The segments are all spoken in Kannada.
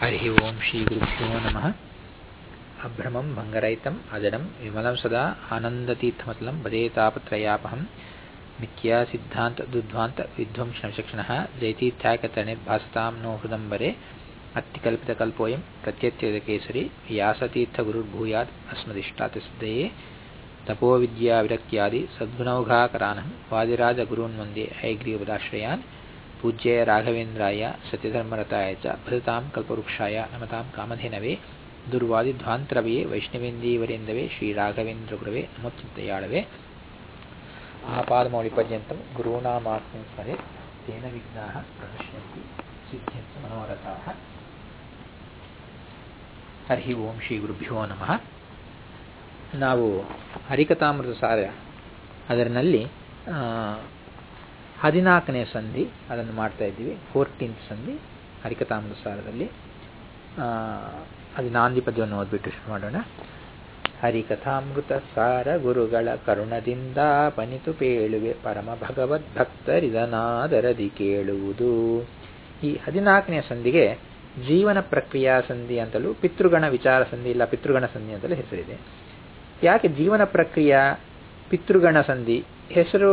ಹರಿ ಓಂ ಶ್ರೀ ಗುರುಭ್ಯೋ ನಮಃ. ಅಭ್ರಮಂ ಭಂಗರಹಿತಂ ಅಜಡಂ ವಿಮಲಂ ಸದಾ ಆನಂದತೀರ್ಥಮತಲಂ ಭಜೇತಾಪತ್ರಯಾಪಹಂ ಮಿಥ್ಯಾ ಸಿದ್ಧಾಂತ ದುಧ್ವಾಂತ ವಿಧ್ವಂಸನಶಕ್ಷಣಃ ಜಯತೀರ್ಥ್ಯಾಕತರಣೆ ಭಾಸತಾಂ ನೋ ಹೃದಂಬರೆ ಅತ್ತಿಕಲ್ಪಿತಕಲ್ಪೋಯಂ ಪ್ರತ್ಯತ್ಯದಕೇಸರಿ ವ್ಯಾಸತೀರ್ಥಗುರುರ್ಭೂಯಾತ್ ಅಸ್ಮದಿಷ್ಟಾತಿಸಿದ್ಧಯೇ ತಪೋವಿದ್ಯಾವಿರಕ್ತ್ಯಾದಿ ಸದ್ಗುಣೌಘಾಕರಾನಹಂ ವಾದಿರಾಜಗುರೂನ್ ವಂದೇ ಹಯಗ್ರೀವದಾಶ್ರಯಾನ್ ಪೂಜ್ಯಾಯ ರಾಘವೇಂದ್ರಾಯ ಸತ್ಯಧರ್ಮರತಾಯ ಚ ಭಜತಾಂ ಕಲ್ಪವೃಕ್ಷಾಯ ನಮತಾಂ ಕಾಮಧೇನವೇ ದುರ್ವಾದಿಧ್ವಾಂತರವೇ ವೈಷ್ಣವೇಂದೀವರೇಂದವೇ ಶ್ರೀರಾಘವೇಂದ್ರಗುರವೇ ನಮೋಚಿಂತಯಾಳವೇ ಆಪಾದಮೌಳಿಪರ್ಯಂತಂ ಗುರುಣಾಮಾತ್ಮಂ ಸ್ಮರೆ ತೇನ ವಿಘ್ನಾಃ ಪ್ರಣಶ್ಯಂತಿ ಸಿದ್ಧ್ಯಂತು ಮನೋರಥಾಃ. ಹರಿ ಓಂ ಶ್ರೀ ಗುರುಭ್ಯೋ ನಮಃ. ನಾವು ಹರಿಕಥಾಮೃತ ಸಾರ ಅದರಲ್ಲಿ 14ನೇ ಸಂಧಿ ಅದನ್ನು ಮಾಡ್ತಾ ಇದ್ದೀವಿ. 14th ಸಂಧಿ ಹರಿಕಥಾಮೃತ ಸಾರದಲ್ಲಿ. ಅದು ನಾಂದಿ ಪದ್ಯವನ್ನು ಓದ್ಬಿಟ್ಟು ಶುರು ಮಾಡೋಣ. ಹರಿಕಥಾಮೃತ ಸಾರ ಗುರುಗಳ ಕರುಣದಿಂದ ಪನಿತು ಪೇಳುವೆ ಪರಮ ಭಗವದ್ಭಕ್ತರಿದನಾದರದಿ ಕೇಳುವುದು. ಈ 14ನೇ ಸಂಧಿಗೆ ಜೀವನ ಪ್ರಕ್ರಿಯಾ ಸಂಧಿ ಅಂತಲೂ ಪಿತೃಗಣ ವಿಚಾರ ಸಂಧಿ ಇಲ್ಲ ಪಿತೃಗಣ ಸಂಧಿ ಅಂತಲೂ ಹೆಸರಿದೆ. ಯಾಕೆ ಜೀವನ ಪ್ರಕ್ರಿಯಾ ಪಿತೃಗಣ ಸಂಧಿ ಹೆಸರು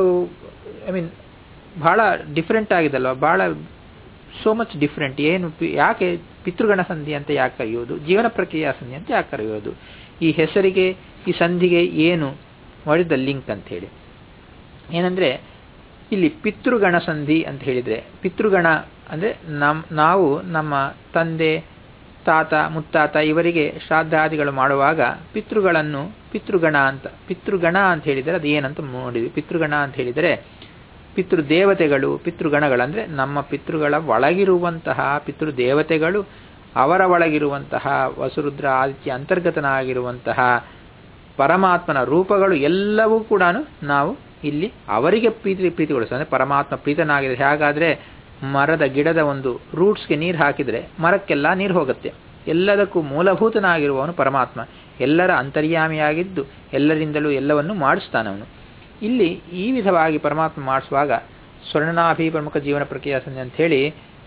ಬಹಳ ಡಿಫ್ರೆಂಟ್ ಆಗಿದಲ್ವ, ಬಹಳ ಸೋ ಮಚ್ ಡಿಫ್ರೆಂಟ್. ಏನು ಯಾಕೆ ಪಿತೃಗಣ ಸಂಧಿ ಅಂತ ಯಾಕೆ ಕರೆಯೋದು, ಜೀವನ ಪ್ರಕ್ರಿಯಾ ಸಂಧಿ ಅಂತ ಯಾಕೆ ಕರೆಯೋದು, ಈ ಹೆಸರಿಗೆ ಈ ಸಂಧಿಗೆ ಏನು ಮಾಡಿದ ಲಿಂಕ್ ಅಂತ ಹೇಳಿ ಏನಂದ್ರೆ, ಇಲ್ಲಿ ಪಿತೃಗಣ ಸಂಧಿ ಅಂತ ಹೇಳಿದ್ರೆ, ಪಿತೃಗಣ ಅಂದ್ರೆ ನಾವು ನಮ್ಮ ತಂದೆ ತಾತ ಮುತ್ತಾತ ಇವರಿಗೆ ಶ್ರಾದ್ದಾದಿಗಳು ಮಾಡುವಾಗ ಪಿತೃಗಣ ಅಂತ ಹೇಳಿದರೆ ಅದು ಏನಂತ ನೋಡಿದ್ವಿ. ಪಿತೃಗಣ ಅಂತ ಹೇಳಿದರೆ ಪಿತೃದೇವತೆಗಳು, ಪಿತೃಗಣಗಳಂದ್ರೆ ನಮ್ಮ ಪಿತೃಗಳ ಒಳಗಿರುವಂತಹ ಪಿತೃದೇವತೆಗಳು, ಅವರ ಒಳಗಿರುವಂತಹ ವಸುರುದ್ರ ಆದಿತ್ಯ ಅಂತರ್ಗತನಾಗಿರುವಂತಹ ಪರಮಾತ್ಮನ ರೂಪಗಳು ಎಲ್ಲವೂ ಕೂಡ ನಾವು ಇಲ್ಲಿ ಅವರಿಗೆ ಪ್ರೀತಿಗೊಳಿಸ್ತೇವೆ. ಅಂದರೆ ಪರಮಾತ್ಮ ಪ್ರೀತನಾಗಿದೆ. ಹೇಗಾದ್ರೆ ಮರದ ಗಿಡದ ಒಂದು ರೂಟ್ಸ್ಗೆ ನೀರು ಹಾಕಿದರೆ ಮರಕ್ಕೆಲ್ಲ ನೀರು ಹೋಗುತ್ತೆ. ಎಲ್ಲದಕ್ಕೂ ಮೂಲಭೂತನಾಗಿರುವವನು ಪರಮಾತ್ಮ, ಎಲ್ಲರ ಅಂತರ್ಯಾಮಿಯಾಗಿದ್ದು ಎಲ್ಲರಿಂದಲೂ ಎಲ್ಲವನ್ನು ಮಾಡಿಸ್ತಾನವನು. ಇಲ್ಲಿ ಈ ವಿಧವಾಗಿ ಪರಮಾತ್ಮ ಮಾಡಿಸುವಾಗ ಸ್ವರ್ಣನಾಭಿ ಪ್ರಮುಖ ಜೀವನ ಪ್ರಕ್ರಿಯಾ ಸಂಧಿ ಅಂತ ಹೇಳಿ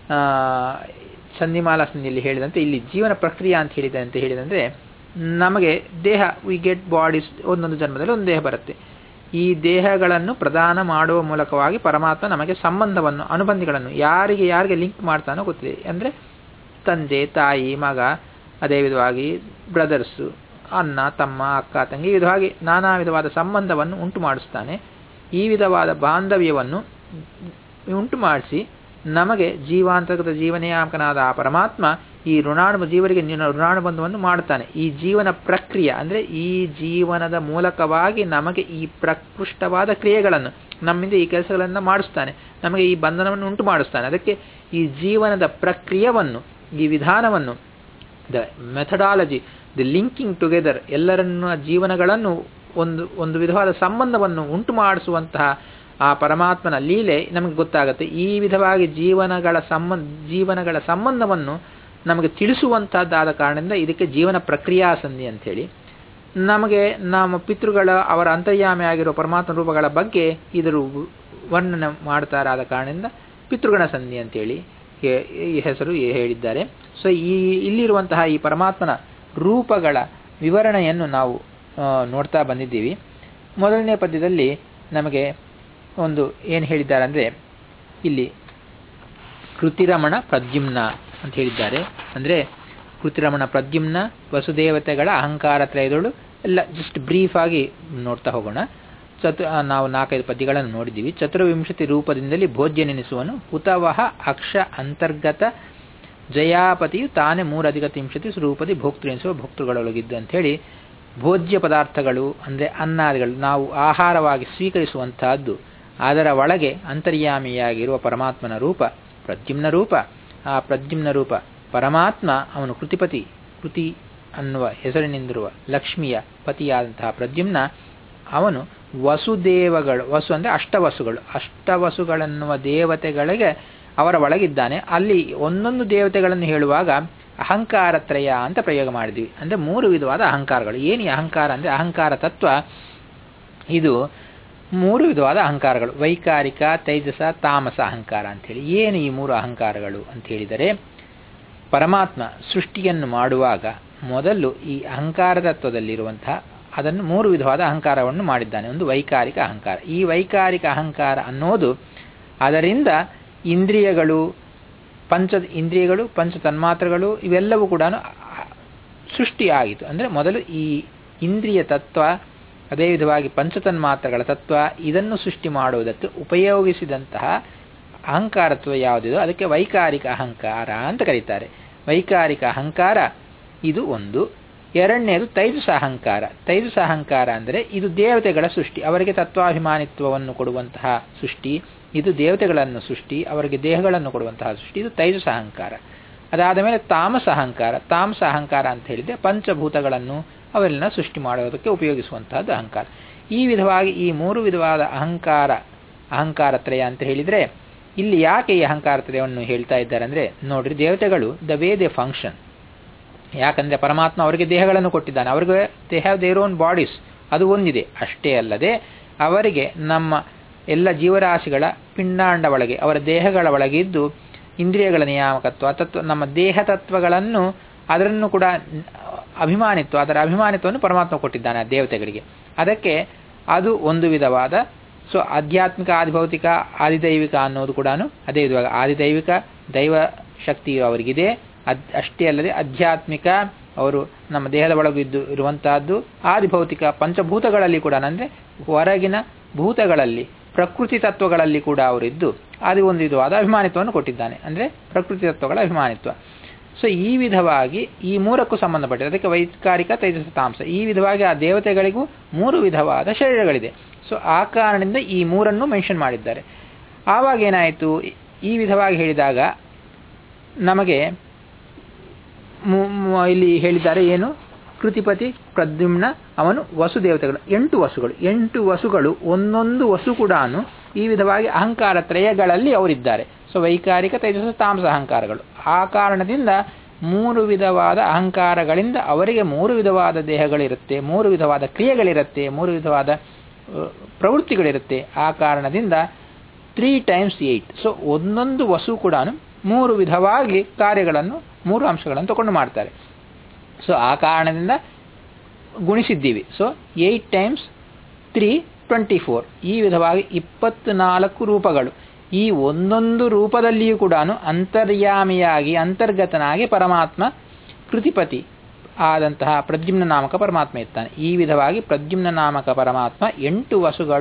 ಸಂಧಿಮಾಲಾ ಸಂಧಿಯಲ್ಲಿ ಹೇಳಿದಂತೆ ಇಲ್ಲಿ ಜೀವನ ಪ್ರಕ್ರಿಯೆ ಅಂತ ಹೇಳಿದಂದ್ರೆ ನಮಗೆ ದೇಹ, ವಿ ಗೆಟ್ ಬಾಡೀಸ್, ಒಂದೊಂದು ಜನ್ಮದಲ್ಲಿ ಒಂದು ದೇಹ ಬರುತ್ತೆ. ಈ ದೇಹಗಳನ್ನು ಪ್ರದಾನ ಮಾಡುವ ಮೂಲಕವಾಗಿ ಪರಮಾತ್ಮ ನಮಗೆ ಸಂಬಂಧವನ್ನು, ಅನುಬಂಧಿಗಳನ್ನು ಯಾರಿಗೆ ಲಿಂಕ್ ಮಾಡ್ತಾನೋ ಗೊತ್ತಿದೆ. ಅಂದರೆ ತಂದೆ ತಾಯಿ ಮಗ, ಅದೇ ವಿಧವಾಗಿ ಬ್ರದರ್ಸು, ಅಣ್ಣ ತಮ್ಮ ಅಕ್ಕ ತಂಗಿ, ಈ ವಿಧವಾಗಿ ನಾನಾ ವಿಧವಾದ ಸಂಬಂಧವನ್ನು ಉಂಟು ಮಾಡಿಸ್ತಾನೆ. ಈ ವಿಧವಾದ ಬಾಂಧವ್ಯವನ್ನು ಉಂಟು ಮಾಡಿಸಿ ನಮಗೆ ಜೀವಾಂತರ್ಗತ ಜೀವನಯಾಮಕನಾದ ಆ ಪರಮಾತ್ಮ ಈ ಜೀವರಿಗೆ ಋಣಾನುಬಂಧವನ್ನು ಮಾಡುತ್ತಾನೆ. ಈ ಜೀವನ ಪ್ರಕ್ರಿಯೆ ಅಂದರೆ ಈ ಜೀವನದ ಮೂಲಕವಾಗಿ ನಮಗೆ ಈ ಪ್ರಕೃಷ್ಟವಾದ ಕ್ರಿಯೆಗಳನ್ನು, ನಮ್ಮಿಂದ ಈ ಕೆಲಸಗಳನ್ನು ಮಾಡಿಸ್ತಾನೆ, ನಮಗೆ ಈ ಬಂಧನವನ್ನು ಉಂಟು ಮಾಡಿಸ್ತಾನೆ. ಅದಕ್ಕೆ ಈ ಜೀವನದ ಪ್ರಕ್ರಿಯೆಯನ್ನು, ಈ ವಿಧಾನವನ್ನು, the methodology, the linking together, ಎಲ್ಲರನ್ನ ಜೀವನಗಳನ್ನು ಒಂದು ವಿಧವಾದ ಸಂಬಂಧವನ್ನು ಉಂಟು ಮಾಡಿಸುವಂತಹ ಆ ಪರಮಾತ್ಮನ ಲೀಲೆ ನಮಗೆ ಗೊತ್ತಾಗುತ್ತೆ. ಈ ವಿಧವಾಗಿ ಜೀವನಗಳ ಸಂಬಂಧವನ್ನು ನಮಗೆ ತಿಳಿಸುವಂತಹದ್ದಾದ ಕಾರಣದಿಂದ ಇದಕ್ಕೆ ಜೀವನ ಪ್ರಕ್ರಿಯಾ ಸಂಧಿ ಅಂಥೇಳಿ. ನಮಗೆ ನಮ್ಮ ಪಿತೃಗಳ ಅವರ ಅಂತರ್ಯಾಮಿ ಆಗಿರುವ ಪರಮಾತ್ಮ ರೂಪಗಳ ಬಗ್ಗೆ ಇದರ ವರ್ಣನೆ ಮಾಡ್ತಾರಾದ ಕಾರಣದಿಂದ ಪಿತೃಗಣ ಸಂಧಿ ಅಂತೇಳಿ ಈ ಹೆಸರು ಹೇಳಿದ್ದಾರೆ. ಸೊ ಇಲ್ಲಿರುವಂತಹ ಈ ಪರಮಾತ್ಮನ ರೂಪಗಳ ವಿವರಣೆಯನ್ನು ನಾವು ನೋಡ್ತಾ ಬಂದಿದ್ದೀವಿ. ಮೊದಲನೇ ಪದ್ಯದಲ್ಲಿ ನಮಗೆ ಒಂದು ಏನು ಹೇಳಿದ್ದಾರೆ ಅಂದರೆ, ಇಲ್ಲಿ ಕೃತಿರಮಣ ಪ್ರದ್ಯುಮ್ನ ಅಂತ ಹೇಳಿದ್ದಾರೆ. ಅಂದರೆ ಕೃತಿರಮಣ ಪ್ರದ್ಯುಮ್ನ ವಸುದೇವತೆಗಳ ಅಹಂಕಾರ ತ್ರಯದಳು ಎಲ್ಲ ಜಸ್ಟ್ ಬ್ರೀಫ್ ಆಗಿ ನೋಡ್ತಾ ಹೋಗೋಣ. ನಾವು 4-5 ಪದ್ಯಗಳನ್ನು ನೋಡಿದ್ದೀವಿ. ಚತುರ್ವಿಂಶತಿ ರೂಪದಿಂದಲೇ ಭೋಜ್ಯ ನೆನೆಸುವನು, ಹುತವಹ ಅಕ್ಷ ಅಂತರ್ಗತ ಜಯಾಪತಿಯು ತಾನೇ 3+30 ಸ್ವರೂಪದಿ ಭೋಕ್ತೃ ಎನಿಸುವ ಭೋಕ್ತೃಗಳೊಳಗಿದ್ದು ಅಂಥೇಳಿ ಭೋಜ್ಯ ಪದಾರ್ಥಗಳು ಅಂದರೆ ಅನ್ನಾದಿಗಳು ನಾವು ಆಹಾರವಾಗಿ ಸ್ವೀಕರಿಸುವಂತಹದ್ದು, ಅದರ ಒಳಗೆ ಅಂತರ್ಯಾಮಿಯಾಗಿರುವ ಪರಮಾತ್ಮನ ರೂಪ ಪ್ರದ್ಯುಮ್ನ ರೂಪ. ಆ ಪ್ರದ್ಯುಮ್ನ ರೂಪ ಪರಮಾತ್ಮ, ಅವನು ಕೃತಿಪತಿ, ಕೃತಿ ಅನ್ನುವ ಹೆಸರಿನಿಂದಿರುವ ಲಕ್ಷ್ಮಿಯ ಪತಿಯಾದಂತಹ ಪ್ರದ್ಯುಮ್ನ, ಅವನು ವಸುದೇವಗಳು, ವಸು ಅಂದರೆ ಅಷ್ಟವಸುಗಳೆನ್ನುವ ದೇವತೆಗಳಿಗೆ ಅವರ ಒಳಗಿದ್ದಾನೆ. ಅಲ್ಲಿ ಒಂದೊಂದು ದೇವತೆಗಳನ್ನು ಹೇಳುವಾಗ ಅಹಂಕಾರತ್ರಯ ಅಂತ ಪ್ರಯೋಗ ಮಾಡಿದ್ವಿ. ಅಂದರೆ 3 ವಿಧವಾದ ಅಹಂಕಾರಗಳು. ಏನು ಈ ಅಹಂಕಾರ ಅಂದರೆ, ಅಹಂಕಾರ ತತ್ವ ಇದು 3 ವಿಧವಾದ ಅಹಂಕಾರಗಳು: ವೈಕಾರಿಕ, ತೈಜಸ, ತಾಮಸ ಅಹಂಕಾರ ಅಂಥೇಳಿ. ಏನು ಈ 3 ಅಹಂಕಾರಗಳು ಅಂತ ಹೇಳಿದರೆ, ಪರಮಾತ್ಮ ಸೃಷ್ಟಿಯನ್ನು ಮಾಡುವಾಗ ಮೊದಲು ಈ ಅಹಂಕಾರ ತತ್ವದಲ್ಲಿರುವಂತಹ ಅದನ್ನು 3 ವಿಧವಾದ ಅಹಂಕಾರವನ್ನು ಮಾಡಿದ್ದಾನೆ. ಒಂದು ವೈಕಾರಿಕ ಅಹಂಕಾರ. ಈ ವೈಕಾರಿಕ ಅಹಂಕಾರ ಅನ್ನೋದು ಅದರಿಂದ ಇಂದ್ರಿಯಗಳು, ಪಂಚ ತನ್ಮಾತ್ರಗಳು ಇವೆಲ್ಲವೂ ಕೂಡ ಸೃಷ್ಟಿಯಾಯಿತು. ಅಂದರೆ ಮೊದಲು ಈ ಇಂದ್ರಿಯ ತತ್ವ, ಅದೇ ವಿಧವಾಗಿ ಪಂಚತನ್ಮಾತ್ರಗಳ ತತ್ವ, ಇದನ್ನು ಸೃಷ್ಟಿ ಮಾಡುವುದಕ್ಕೆ ಉಪಯೋಗಿಸಿದಂತಹ ಅಹಂಕಾರತ್ವ ಯಾವುದಿದೋ ಅದಕ್ಕೆ ವೈಕಾರಿಕ ಅಹಂಕಾರ ಅಂತ ಕರೀತಾರೆ. ವೈಕಾರಿಕ ಅಹಂಕಾರ ಇದು ಒಂದು. ಎರಡನೇದು ತೈಜಸ ಅಹಂಕಾರ. ತೈಜಸ ಅಹಂಕಾರ ಅಂದರೆ ಇದು ದೇವತೆಗಳ ಸೃಷ್ಟಿ, ಅವರಿಗೆ ತತ್ವಾಭಿಮಾನಿತ್ವವನ್ನು ಕೊಡುವಂತಹ ಸೃಷ್ಟಿ. ಇದು ದೇವತೆಗಳನ್ನು ಸೃಷ್ಟಿ, ಅವರಿಗೆ ದೇಹಗಳನ್ನು ಕೊಡುವಂತಹ ಸೃಷ್ಟಿ. ಇದು ತೈಜಸ ಅಹಂಕಾರ. ಅದಾದ ಮೇಲೆ ತಾಮಸ ಅಹಂಕಾರ. ತಾಮಸ ಅಹಂಕಾರ ಅಂತ ಹೇಳಿದರೆ ಪಂಚಭೂತಗಳನ್ನು ಅವೆಲ್ಲ ಸೃಷ್ಟಿ ಮಾಡೋದಕ್ಕೆ ಉಪಯೋಗಿಸುವಂತಹದ್ದು ಅಹಂಕಾರ. ಈ ವಿಧವಾಗಿ ಈ 3 ವಿಧವಾದ ಅಹಂಕಾರತ್ರಯ ಅಂತ ಹೇಳಿದರೆ, ಇಲ್ಲಿ ಯಾಕೆ ಈ ಅಹಂಕಾರತ್ರಯವನ್ನು ಹೇಳ್ತಾ ಇದ್ದಾರೆ ಅಂದರೆ, ನೋಡ್ರಿ, ದೇವತೆಗಳು ದ ವೇ ದೇ ಫಂಕ್ಷನ್. ಯಾಕಂದರೆ ಪರಮಾತ್ಮ ಅವರಿಗೆ ದೇಹಗಳನ್ನು ಕೊಟ್ಟಿದ್ದಾನೆ, ಅವರಿಗೆ they have their own bodies, ಅದು ಒಂದಿದೆ. ಅಷ್ಟೇ ಅಲ್ಲದೆ ಅವರಿಗೆ ನಮ್ಮ ಎಲ್ಲ ಜೀವರಾಶಿಗಳ ಪಿಂಡಾಂಡ ಒಳಗೆ, ಅವರ ದೇಹಗಳ ಒಳಗೆ ಇದ್ದು ಇಂದ್ರಿಯಗಳ ನಿಯಾಮಕತ್ವ ತತ್ವ, ನಮ್ಮ ದೇಹ ತತ್ವಗಳನ್ನು ಅದನ್ನು ಕೂಡ ಅದರ ಅಭಿಮಾನಿತ್ವವನ್ನು ಪರಮಾತ್ಮ ಕೊಟ್ಟಿದ್ದಾನೆ ಆ ದೇವತೆಗಳಿಗೆ. ಅದಕ್ಕೆ ಅದು ಒಂದು ವಿಧವಾದ ಆಧ್ಯಾತ್ಮಿಕ, ಆದಿಭೌತಿಕ, ಆದಿದೈವಿಕ ಅನ್ನೋದು ಕೂಡ ಅದೇ ವಿಧವಾಗಿ ಆದಿದೈವಿಕ ದೈವ ಶಕ್ತಿಯು ಅವರಿಗಿದೆ. ಅಷ್ಟೇ ಅಲ್ಲದೆ ಆಧ್ಯಾತ್ಮಿಕ ಅವರು ನಮ್ಮ ದೇಹದ ಒಳಗಿದ್ದು ಇರುವಂತಹದ್ದು. ಆದಿಭೌತಿಕ ಪಂಚಭೂತಗಳಲ್ಲಿ ಕೂಡ ಅಂದರೆ ಹೊರಗಿನ ಭೂತಗಳಲ್ಲಿ ಪ್ರಕೃತಿ ತತ್ವಗಳಲ್ಲಿ ಕೂಡ ಅವರಿದ್ದು ಅದು ಒಂದು ವಿಧವಾದ ಅಭಿಮಾನಿತ್ವವನ್ನು ಕೊಟ್ಟಿದ್ದಾನೆ, ಅಂದರೆ ಪ್ರಕೃತಿ ತತ್ವಗಳ ಅಭಿಮಾನಿತ್ವ. ಈ ವಿಧವಾಗಿ ಈ 3ಕ್ಕೂ ಸಂಬಂಧಪಟ್ಟಿದೆ. ಅದಕ್ಕೆ ವೈಕಾರಿಕ, ತೈಜಸ, ತಾಮಸ. ಈ ವಿಧವಾಗಿ ಆ ದೇವತೆಗಳಿಗೂ 3 ವಿಧವಾದ ಶರೀರಗಳಿದೆ. ಆ ಕಾರಣದಿಂದ ಈ 3ನ್ನು ಮೆನ್ಷನ್ ಮಾಡಿದ್ದಾರೆ. ಆವಾಗ ಏನಾಯಿತು, ಈ ವಿಧವಾಗಿ ಹೇಳಿದಾಗ ನಮಗೆ ಇಲ್ಲಿ ಹೇಳಿದ್ದಾರೆ ಏನು, ಕೃತಿಪತಿ ಪ್ರದ್ಯುಮ್ನ ಅವನು ವಸುದೇವತೆಗಳು 8 ವಸುಗಳು ಒಂದೊಂದು ವಸು ಕೂಡ ಈ ವಿಧವಾಗಿ ಅಹಂಕಾರ ತ್ರಯಗಳಲ್ಲಿ ಅವರಿದ್ದಾರೆ. ವೈಕಾರಿಕ, ತೈಜಸ, ತಾಮಸ ಅಹಂಕಾರಗಳು. ಆ ಕಾರಣದಿಂದ 3 ವಿಧವಾದ ಅಹಂಕಾರಗಳಿಂದ ಅವರಿಗೆ 3 ವಿಧವಾದ ದೇಹಗಳಿರುತ್ತೆ, 3 ವಿಧವಾದ ಕ್ರಿಯೆಗಳಿರುತ್ತೆ, 3 ವಿಧವಾದ ಪ್ರವೃತ್ತಿಗಳಿರುತ್ತೆ. ಆ ಕಾರಣದಿಂದ 3 × 8. ಒಂದೊಂದು ವಸು ಕೂಡ 3 ವಿಧವಾಗಿ ಕಾರ್ಯಗಳನ್ನು, 3 ಅಂಶಗಳನ್ನು ತಗೊಂಡು ಮಾಡ್ತಾರೆ. ಆ ಕಾರಣದಿಂದ ಗುಣಿಸಿದ್ದೀವಿ. 8 × 3 24. ಈ ವಿಧವಾಗಿ 24 ರೂಪಗಳು. ಈ ಒಂದೊಂದು ರೂಪದಲ್ಲಿಯೂ ಕೂಡ ಅಂತರ್ಯಾಮಿಯಾಗಿ, ಅಂತರ್ಗತನಾಗಿ ಪರಮಾತ್ಮ ಕೃತಿಪತಿ ಆದಂತಹ ಪ್ರದ್ಯುಮ್ನ ನಾಮಕ ಪರಮಾತ್ಮ ಇರ್ತಾನೆ. ಈ ವಿಧವಾಗಿ ಪ್ರದ್ಯುಮ್ನ ನಾಮಕ ಪರಮಾತ್ಮ 8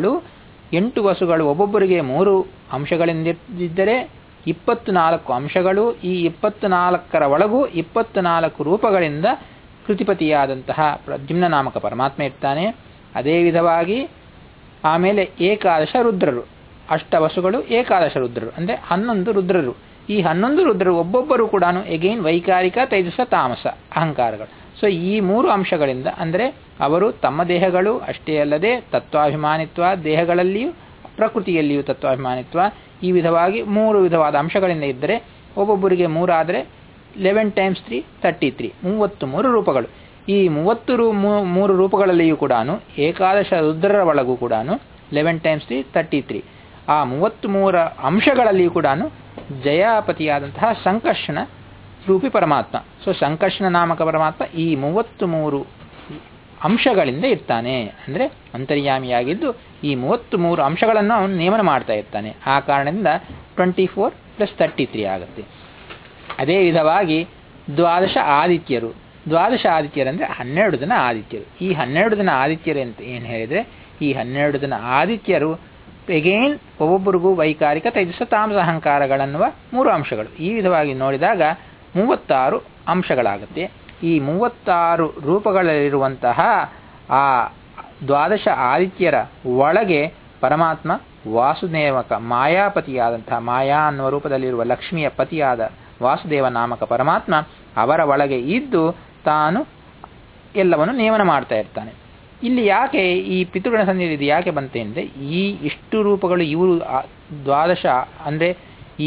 ವಸುಗಳು ಒಬ್ಬೊಬ್ಬರಿಗೆ 3 ಅಂಶಗಳಿಂದಿದ್ದರೆ 24 ಅಂಶಗಳು. ಈ 24ರ ಒಳಗೂ 24 ರೂಪಗಳಿಂದ ಕೃತಿಪತಿಯಾದಂತಹ ಪ್ರದ್ಯುಮ್ನ ನಾಮಕ ಪರಮಾತ್ಮ ಇರ್ತಾನೆ. ಅದೇ ವಿಧವಾಗಿ ಆಮೇಲೆ ಏಕಾದಶ ರುದ್ರರು, ಅಷ್ಟವಸುಗಳು, ಏಕಾದಶ ರುದ್ರರು ಅಂದರೆ 11 ರುದ್ರರು. ಈ 11 ರುದ್ರರು ಒಬ್ಬೊಬ್ಬರು ಕೂಡ ಎಗೈನ್ ವೈಕಾರಿಕ, ತೈಜಸ, ತಾಮಸ ಅಹಂಕಾರಗಳು. ಈ 3 ಅಂಶಗಳಿಂದ ಅಂದರೆ ಅವರು ತಮ್ಮ ದೇಹಗಳು ಅಷ್ಟೇ ಅಲ್ಲದೆ ತತ್ವಾಭಿಮಾನಿತ್ವ, ದೇಹಗಳಲ್ಲಿಯೂ ಪ್ರಕೃತಿಯಲ್ಲಿಯೂ ತತ್ವಾಭಿಮಾನಿತ್ವ, ಈ ವಿಧವಾಗಿ 3 ವಿಧವಾದ ಅಂಶಗಳಿಂದ ಇದ್ದರೆ ಒಬ್ಬೊಬ್ಬರಿಗೆ 3 ಆದರೆ 11 × 3 33, 33 ರೂಪಗಳು. ಈ 33 ರೂಪಗಳಲ್ಲಿಯೂ ಕೂಡ ಏಕಾದಶ ರುದ್ರರ ಒಳಗೂ ಕೂಡ 11 × 3 33. ಆ 33 ಅಂಶಗಳಲ್ಲಿಯೂ ಕೂಡ ಜಯಾಪತಿಯಾದಂತಹ ಸಂಕರ್ಷಣ ರೂಪಿ ಪರಮಾತ್ಮ. ಸಂಕರ್ಷಣ ನಾಮಕ ಪರಮಾತ್ಮ ಈ 33 ಅಂಶಗಳಿಂದ ಇರ್ತಾನೆ. ಅಂದರೆ ಅಂತರ್ಯಾಮಿಯಾಗಿದ್ದು ಈ 33 ಅಂಶಗಳನ್ನು ಅವನು ನೇಮನ ಮಾಡ್ತಾ ಇರ್ತಾನೆ. ಆ ಕಾರಣದಿಂದ 24 + 33 ಆಗುತ್ತೆ. ಅದೇ ವಿಧವಾಗಿ ದ್ವಾದಶ ಆದಿತ್ಯರು. ದ್ವಾದಶ ಆದಿತ್ಯರಂದರೆ 12 ಜನ ಆದಿತ್ಯರು. ಈ 12 ಜನ ಆದಿತ್ಯರು ಅಂತ ಏನು ಹೇಳಿದರೆ, ಈ 12 ಜನ ಆದಿತ್ಯರು ಎಗೇನ್ ಒಬ್ಬೊಬ್ಬರಿಗೂ ವೈಕಾರಿಕ, ತೈಜಸ, ತಾಮಸ ಅಹಂಕಾರಗಳನ್ನುವ 3 ಅಂಶಗಳು. ಈ ವಿಧವಾಗಿ ನೋಡಿದಾಗ 36 ಅಂಶಗಳಾಗುತ್ತೆ. ಈ 36 ರೂಪಗಳಲ್ಲಿರುವಂತಹ ಆ ದ್ವಾದಶ ಆದಿತ್ಯರ ಒಳಗೆ ಪರಮಾತ್ಮ ವಾಸುದೇವಕ ಮಾಯಾಪತಿಯಾದಂತಹ, ಮಾಯಾ ಅನ್ನುವ ರೂಪದಲ್ಲಿರುವ ಲಕ್ಷ್ಮಿಯ ಪತಿಯಾದ ವಾಸುದೇವ ನಾಮಕ ಪರಮಾತ್ಮ ಅವರ ಒಳಗೆ ಇದ್ದು ತಾನು ಎಲ್ಲವನ್ನು ನೇಮನ ಮಾಡ್ತಾ ಇರ್ತಾನೆ. ಇಲ್ಲಿ ಯಾಕೆ ಈ ಪಿತೃಗಣ ಸನ್ನಿಧಿ ಯಾಕೆ ಬಂತೆ ಅಂದರೆ, ಈ ಇಷ್ಟು ರೂಪಗಳು ಇವರು ದ್ವಾದಶ ಅಂದರೆ ಈ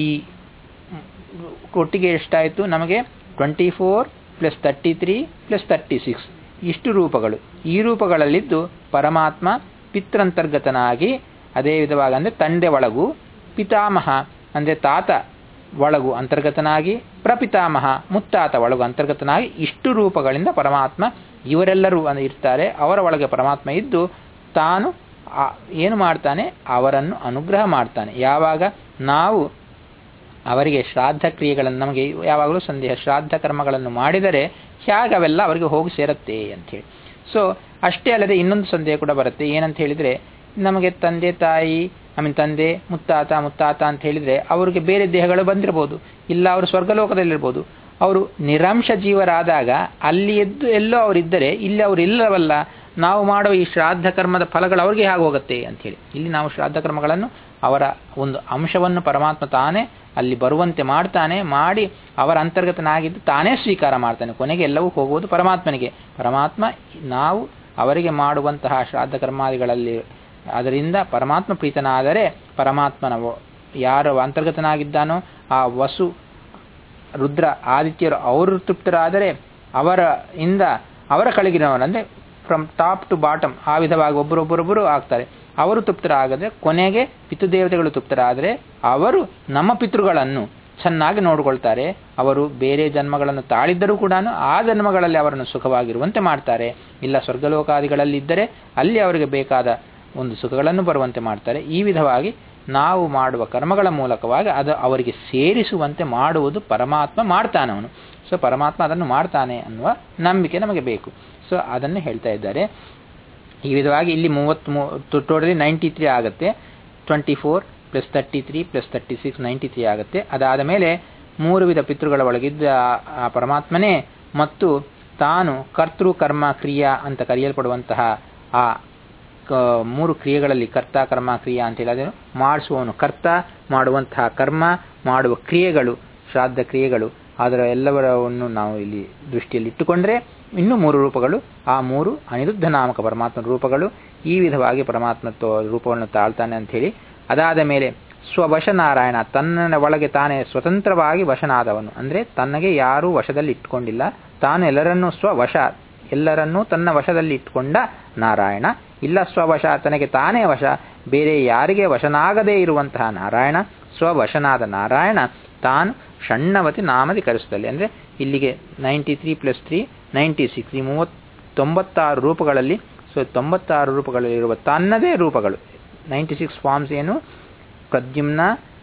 ಒಟ್ಟಿಗೆ ಎಷ್ಟಾಯಿತು ನಮಗೆ 24 + 33 + 36 ಇಷ್ಟು ರೂಪಗಳು. ಈ ರೂಪಗಳಲ್ಲಿದ್ದು ಪರಮಾತ್ಮ ಪಿತ್ರಂತರ್ಗತನಾಗಿ ಅದೇ ವಿಧವಾಗಿ ಅಂದರೆ ತಂದೆ ಒಳಗೂ, ಪಿತಾಮಹ ಅಂದರೆ ತಾತ ಒಳಗು ಅಂತರ್ಗತನಾಗಿ, ಪ್ರಪಿತಾಮಹ ಮುತ್ತಾತ ಒಳಗು ಅಂತರ್ಗತನಾಗಿ, ಇಷ್ಟು ರೂಪಗಳಿಂದ ಪರಮಾತ್ಮ ಇವರೆಲ್ಲರೂ ಇರ್ತಾರೆ. ಅವರ ಒಳಗೆ ಪರಮಾತ್ಮ ಇದ್ದು ತಾನು ಏನು ಮಾಡ್ತಾನೆ, ಅವರನ್ನು ಅನುಗ್ರಹ ಮಾಡ್ತಾನೆ. ಯಾವಾಗ ನಾವು ಅವರಿಗೆ ಶ್ರಾದ್ದ ಕ್ರಿಯೆಗಳನ್ನು, ನಮಗೆ ಯಾವಾಗಲೂ ಸಂದೇಹ, ಶ್ರಾದ್ದ ಕರ್ಮಗಳನ್ನು ಮಾಡಿದರೆ ಹೇಗೆ ಅವೆಲ್ಲ ಅವರಿಗೆ ಹೋಗಿ ಸೇರುತ್ತೆ ಅಂಥೇಳಿ. ಸೊ ಅಷ್ಟೇ ಅಲ್ಲದೆ ಇನ್ನೊಂದು ಸಂದೇಹ ಕೂಡ ಬರುತ್ತೆ. ಏನಂತ ಹೇಳಿದರೆ, ನಮಗೆ ತಂದೆ ತಾಯಿ ತಂದೆ ಮುತ್ತಾತ ಅಂತ ಹೇಳಿದರೆ ಅವರಿಗೆ ಬೇರೆ ದೇಹಗಳು ಬಂದಿರಬಹುದು, ಇಲ್ಲ ಅವರು ಸ್ವರ್ಗಲೋಕದಲ್ಲಿರ್ಬೋದು. ಅವರು ನಿರಂಶ ಜೀವರಾದಾಗ ಅಲ್ಲಿ ಎಲ್ಲೋ ಅವರಿದ್ದರೆ ಇಲ್ಲಿ ಅವರು ಇಲ್ಲವಲ್ಲ, ನಾವು ಮಾಡುವ ಈ ಶ್ರಾದ್ದ ಕರ್ಮದ ಫಲಗಳು ಅವ್ರಿಗೆ ಹೇಗೆ ಹೋಗುತ್ತೆ ಅಂಥೇಳಿ. ಇಲ್ಲಿ ನಾವು ಶ್ರಾದ್ದ ಕರ್ಮಗಳನ್ನು ಅವರ ಒಂದು ಅಂಶವನ್ನು ಪರಮಾತ್ಮ ತಾನೇ ಅಲ್ಲಿ ಬರುವಂತೆ ಮಾಡ್ತಾನೆ, ಮಾಡಿ ಅವರ ಅಂತರ್ಗತನಾಗಿದ್ದು ತಾನೇ ಸ್ವೀಕಾರ ಮಾಡ್ತಾನೆ. ಕೊನೆಗೆ ಎಲ್ಲವೂ ಹೋಗುವುದು ಪರಮಾತ್ಮನಿಗೆ. ಪರಮಾತ್ಮ ನಾವು ಅವರಿಗೆ ಮಾಡುವಂತಹ ಶ್ರಾದ್ದ ಕರ್ಮಾದಿಗಳಲ್ಲಿ ಅದರಿಂದ ಪರಮಾತ್ಮ ಪ್ರೀತನಾದರೆ, ಪರಮಾತ್ಮನ ಯಾರು ಅಂತರ್ಗತನಾಗಿದ್ದಾನೋ ಆ ವಸು ರುದ್ರ ಆದಿತ್ಯರು ಅವರು ತೃಪ್ತರಾದರೆ ಅವರ ಕಳಗಿನವರಂದರೆ ಫ್ರಮ್ ಟಾಪ್ ಟು ಬಾಟಮ್ ಆ ವಿಧವಾಗಿ ಒಬ್ಬರೊಬ್ಬರೊಬ್ಬರು ಆಗ್ತಾರೆ. ಅವರು ತೃಪ್ತರಾಗದೆ ಕೊನೆಗೆ ಪಿತೃದೇವತೆಗಳು ತೃಪ್ತರಾದರೆ ಅವರು ನಮ್ಮ ಪಿತೃಗಳನ್ನು ಚೆನ್ನಾಗಿ ನೋಡಿಕೊಳ್ತಾರೆ. ಅವರು ಬೇರೆ ಜನ್ಮಗಳನ್ನು ತಾಳಿದ್ದರೂ ಕೂಡ ಆ ಜನ್ಮಗಳಲ್ಲಿ ಅವರನ್ನು ಸುಖವಾಗಿರುವಂತೆ ಮಾಡ್ತಾರೆ. ಇಲ್ಲ ಸ್ವರ್ಗಲೋಕಾದಿಗಳಲ್ಲಿದ್ದರೆ ಅಲ್ಲಿ ಅವರಿಗೆ ಬೇಕಾದ ಒಂದು ಸುಖಗಳನ್ನು ಬರುವಂತೆ ಮಾಡ್ತಾರೆ. ಈ ವಿಧವಾಗಿ ನಾವು ಮಾಡುವ ಕರ್ಮಗಳ ಮೂಲಕವಾಗಿ ಅದು ಅವರಿಗೆ ಸೇರಿಸುವಂತೆ ಮಾಡುವುದು ಪರಮಾತ್ಮ ಮಾಡ್ತಾನವನು. ಸೊ ಪರಮಾತ್ಮ ಅದನ್ನು ಮಾಡ್ತಾನೆ ಅನ್ನುವ ನಂಬಿಕೆ ನಮಗೆ ಬೇಕು. ಸೊ ಅದನ್ನು ಹೇಳ್ತಾ ಇದ್ದಾರೆ. ಈ ವಿಧವಾಗಿ ಇಲ್ಲಿ 33 93 ಆಗುತ್ತೆ. 24 + 33 + 36 93 ಆಗುತ್ತೆ. ಅದಾದ ಮೇಲೆ 3 ವಿಧ ಪಿತೃಗಳ ಒಳಗಿದ್ದ ಆ ಪರಮಾತ್ಮನೇ ಮತ್ತು ತಾನು ಕರ್ತೃ ಕರ್ಮ ಕ್ರಿಯಾ ಅಂತ ಕರೆಯಲ್ಪಡುವಂತಹ ಆ 3 ಕ್ರಿಯೆಗಳಲ್ಲಿ ಕರ್ತ ಕರ್ಮ ಕ್ರಿಯಾ ಅಂತೇಳಿ ಅದನ್ನು ಮಾಡಿಸುವವನು ಕರ್ತ, ಮಾಡುವಂತಹ ಕರ್ಮ, ಮಾಡುವ ಕ್ರಿಯೆಗಳು ಶ್ರಾದ್ದ ಕ್ರಿಯೆಗಳು, ಅದರ ಎಲ್ಲವರನ್ನು ನಾವು ಇಲ್ಲಿ ದೃಷ್ಟಿಯಲ್ಲಿ ಇಟ್ಟುಕೊಂಡ್ರೆ ಇನ್ನೂ 3 ರೂಪಗಳು, ಆ 3 ಅನಿರುದ್ಧ ನಾಮಕ ಪರಮಾತ್ಮನ ರೂಪಗಳು. ಈ ವಿಧವಾಗಿ ಪರಮಾತ್ಮ ರೂಪವನ್ನು ತಾಳ್ತಾನೆ ಅಂಥೇಳಿ. ಅದಾದ ಮೇಲೆ ಸ್ವವಶ ನಾರಾಯಣ, ತನ್ನ ಒಳಗೆ ತಾನೇ ಸ್ವತಂತ್ರವಾಗಿ ವಶನಾದವನು, ಅಂದರೆ ತನಗೆ ಯಾರೂ ವಶದಲ್ಲಿ ಇಟ್ಟುಕೊಂಡಿಲ್ಲ, ತಾನು ಎಲ್ಲರನ್ನೂ ಸ್ವವಶ, ಎಲ್ಲರನ್ನೂ ತನ್ನ ವಶದಲ್ಲಿ ಇಟ್ಟುಕೊಂಡ ನಾರಾಯಣ. ಇಲ್ಲ ಸ್ವವಶ, ತನಗೆ ತಾನೇ ವಶ, ಬೇರೆ ಯಾರಿಗೆ ವಶನಾಗದೇ ಇರುವಂತಹ ನಾರಾಯಣ. ಸ್ವವಶನಾದ ನಾರಾಯಣ ತಾನು ಷಣ್ಣವತಿ ನಾಮದಿ ಕರೆಸುತ್ತಲ್ಲಿ, ಅಂದರೆ ಇಲ್ಲಿಗೆ 93 + 3 96, ಈ 96 ರೂಪಗಳಲ್ಲಿ, ಸೊ 96 ರೂಪಗಳಲ್ಲಿರುವ ತನ್ನದೇ ರೂಪಗಳು 96 ಫಾರ್ಮ್ಸ್ ಏನು, ಪ್ರದ್ಯುಮ್ನ,